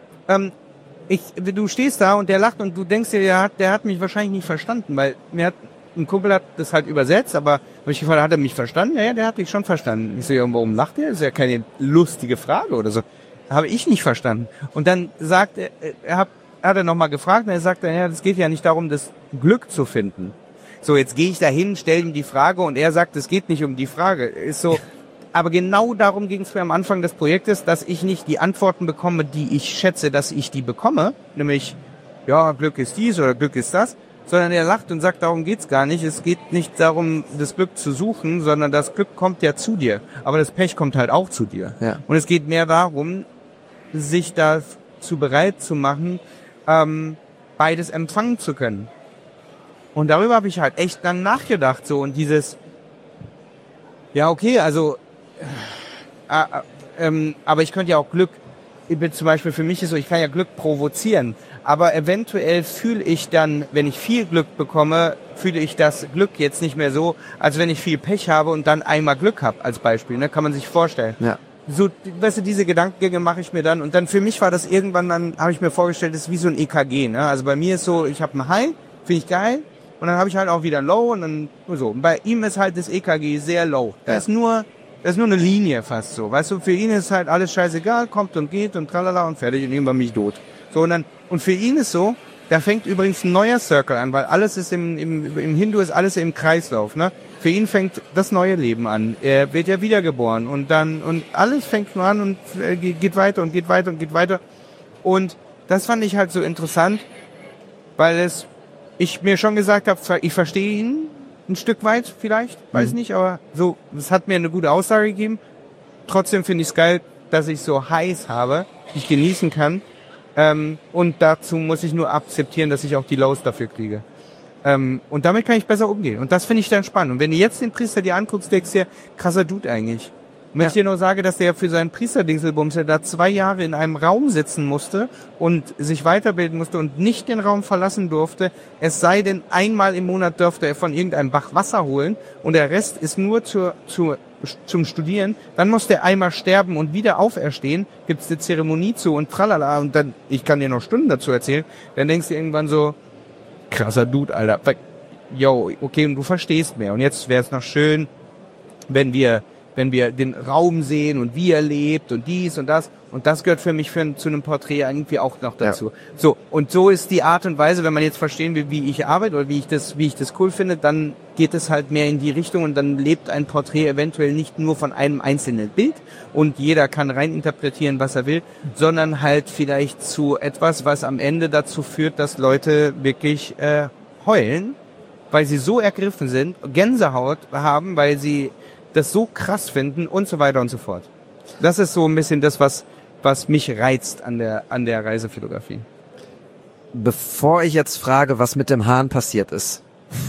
du stehst da und der lacht und du denkst dir, der hat mich wahrscheinlich nicht verstanden, weil ein Kumpel hat das halt übersetzt, aber habe ich gefragt, hat er mich verstanden? Ja, der hat mich schon verstanden. Ich so, ja, warum lacht er? Das ist ja keine lustige Frage oder so. Habe ich nicht verstanden. Und dann sagt hat er nochmal gefragt und er sagt dann, ja, das geht ja nicht darum, das Glück zu finden. So, jetzt gehe ich dahin, stelle ihm die Frage und er sagt, es geht nicht um die Frage. Ist so, aber genau darum ging es mir am Anfang des Projektes, dass ich nicht die Antworten bekomme, die ich schätze, dass ich die bekomme, nämlich, ja, Glück ist dies oder Glück ist das, sondern er lacht und sagt, darum geht's gar nicht. Es geht nicht darum, das Glück zu suchen, sondern das Glück kommt ja zu dir. Aber das Pech kommt halt auch zu dir. Ja. Und es geht mehr darum, sich dazu bereit zu machen, beides empfangen zu können. Und darüber habe ich halt echt lang nachgedacht, so, und dieses, ja, okay, also, aber ich könnte ja auch Glück, zum Beispiel für mich ist so, ich kann ja Glück provozieren, aber eventuell fühle ich dann, wenn ich viel Glück bekomme, fühle ich das Glück jetzt nicht mehr so, als wenn ich viel Pech habe und dann einmal Glück habe, als Beispiel, ne, kann man sich vorstellen. Ja. So, weißt du, diese Gedankengänge mache ich mir dann, und dann für mich war das irgendwann, dann habe ich mir vorgestellt, das ist wie so ein EKG, ne? Also bei mir ist so, ich habe ein High, finde ich geil, und dann habe ich halt auch wieder ein Low und dann so. Und bei ihm ist halt das EKG sehr low. Ja. Das ist nur eine Linie fast so, weißt du, für ihn ist halt alles scheißegal, kommt und geht und tralala und fertig und irgendwann mich tot. So, und für ihn ist so, da fängt übrigens ein neuer Circle an, weil alles ist im Hindu ist alles im Kreislauf, ne? Für ihn fängt das neue Leben an. Er wird ja wiedergeboren und alles fängt nur an und geht weiter und geht weiter und geht weiter. Und das fand ich halt so interessant, weil ich mir schon gesagt habe, ich verstehe ihn ein Stück weit vielleicht, weiß nicht, aber so, es hat mir eine gute Aussage gegeben. Trotzdem finde ich es geil, dass ich so Highs habe, die ich genießen kann. Und dazu muss ich nur akzeptieren, dass ich auch die Lows dafür kriege. Und damit kann ich besser umgehen. Und das finde ich dann spannend. Und wenn du jetzt den Priester dir anguckst, denkst du dir, krasser Dude eigentlich. Und wenn ich dir nur sage, dass der für seinen Priesterdingselbums da 2 Jahre in einem Raum sitzen musste und sich weiterbilden musste und nicht den Raum verlassen durfte, es sei denn, einmal im Monat dürfte er von irgendeinem Bach Wasser holen und der Rest ist nur zum Studieren, dann muss der einmal sterben und wieder auferstehen, gibt's eine Zeremonie zu und tralala, und dann, ich kann dir noch Stunden dazu erzählen, dann denkst du irgendwann so, krasser Dude, Alter. Yo, okay, und du verstehst mehr. Und jetzt wäre es noch schön, wenn wir wenn wir den Raum sehen und wie er lebt und dies und das. Und das gehört für mich zu einem Porträt irgendwie auch noch dazu. Ja. So, und so ist die Art und Weise, wenn man jetzt verstehen will, wie ich arbeite oder wie ich das cool finde, dann geht es halt mehr in die Richtung und dann lebt ein Porträt eventuell nicht nur von einem einzelnen Bild und jeder kann reininterpretieren, was er will, sondern halt vielleicht zu etwas, was am Ende dazu führt, dass Leute wirklich heulen, weil sie so ergriffen sind, Gänsehaut haben, weil sie das so krass finden und so weiter und so fort. Das ist so ein bisschen das, was mich reizt an der Reisefotografie. Bevor ich jetzt frage, was mit dem Hahn passiert ist.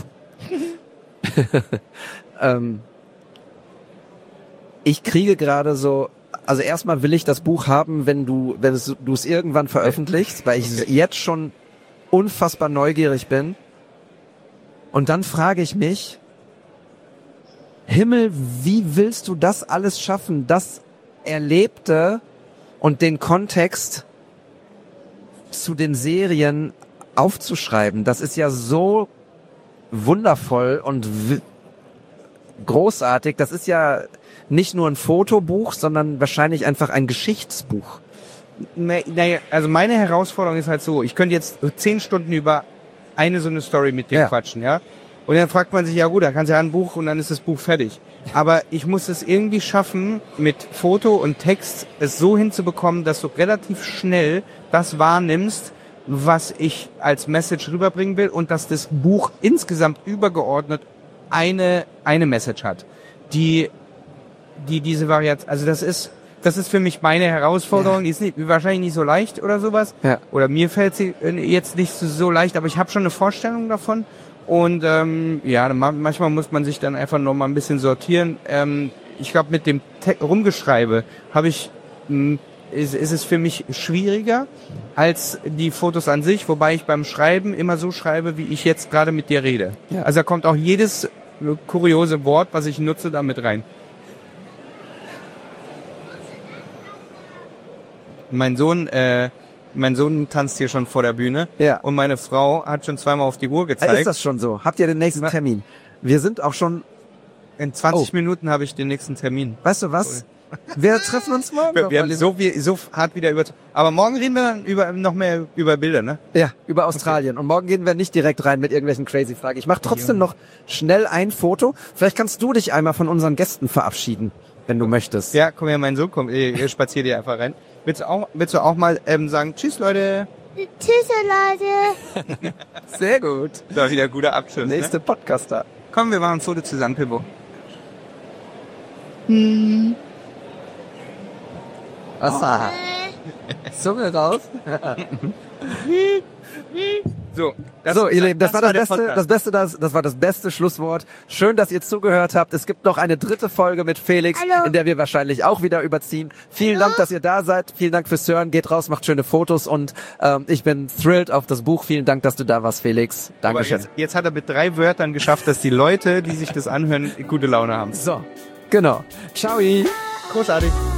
Ich kriege gerade so, also erstmal will ich das Buch haben, wenn du es irgendwann veröffentlichst, weil ich jetzt schon unfassbar neugierig bin. Und dann frage ich mich, Himmel, wie willst du das alles schaffen, das Erlebte und den Kontext zu den Serien aufzuschreiben? Das ist ja so wundervoll und großartig. Das ist ja nicht nur ein Fotobuch, sondern wahrscheinlich einfach ein Geschichtsbuch. Naja, also meine Herausforderung ist halt so, ich könnte jetzt 10 Stunden über eine so eine Story mit dir quatschen, ja? Und dann fragt man sich, ja gut, da kannst du ja ein Buch und dann ist das Buch fertig. Aber ich muss es irgendwie schaffen, mit Foto und Text es so hinzubekommen, dass du relativ schnell das wahrnimmst, was ich als Message rüberbringen will und dass das Buch insgesamt übergeordnet eine Message hat, die diese Variante, also das ist für mich meine Herausforderung, die ist wahrscheinlich nicht so leicht oder sowas. Ja. Oder mir fällt sie jetzt nicht so leicht, aber ich habe schon eine Vorstellung davon. Und manchmal muss man sich dann einfach noch mal ein bisschen sortieren. Ich glaube, mit dem Rumgeschreibe ist es für mich schwieriger als die Fotos an sich, wobei ich beim Schreiben immer so schreibe, wie ich jetzt gerade mit dir rede. Ja. Also da kommt auch jedes kuriose Wort, was ich nutze, da mit rein. Mein Sohn tanzt hier schon vor der Bühne. Ja. Und meine Frau hat schon zweimal auf die Uhr gezeigt. Ist das schon so? Habt ihr den nächsten Termin? Wir sind auch schon... In 20 Minuten habe ich den nächsten Termin. Weißt du was? Wir treffen uns morgen. Wir haben so hart wieder aber morgen reden wir dann noch mehr über Bilder, ne? Ja, über Australien. Okay. Und morgen gehen wir nicht direkt rein mit irgendwelchen crazy Fragen. Ich mache trotzdem noch schnell ein Foto. Vielleicht kannst du dich einmal von unseren Gästen verabschieden, wenn du möchtest. Ja, komm her, mein Sohn, komm, ich spaziere dir einfach rein. Willst du auch mal sagen, tschüss Leute? Tschüss Leute. Sehr gut. Da wieder guter Abschluss. Nächste Podcaster. Komm, wir machen ein Foto zusammen, Pippo. Was? Zunge raus. So, ihr Lieben, das war das beste Schlusswort. Schön, dass ihr zugehört habt. Es gibt noch eine 3. Folge mit Felix, in der wir wahrscheinlich auch wieder überziehen. Vielen Dank, dass ihr da seid. Vielen Dank fürs Hören. Geht raus, macht schöne Fotos und ich bin thrilled auf das Buch. Vielen Dank, dass du da warst, Felix. Dankeschön. Jetzt hat er mit 3 Wörtern geschafft, dass die Leute, die sich das anhören, gute Laune haben. So, genau. Ciao. Großartig.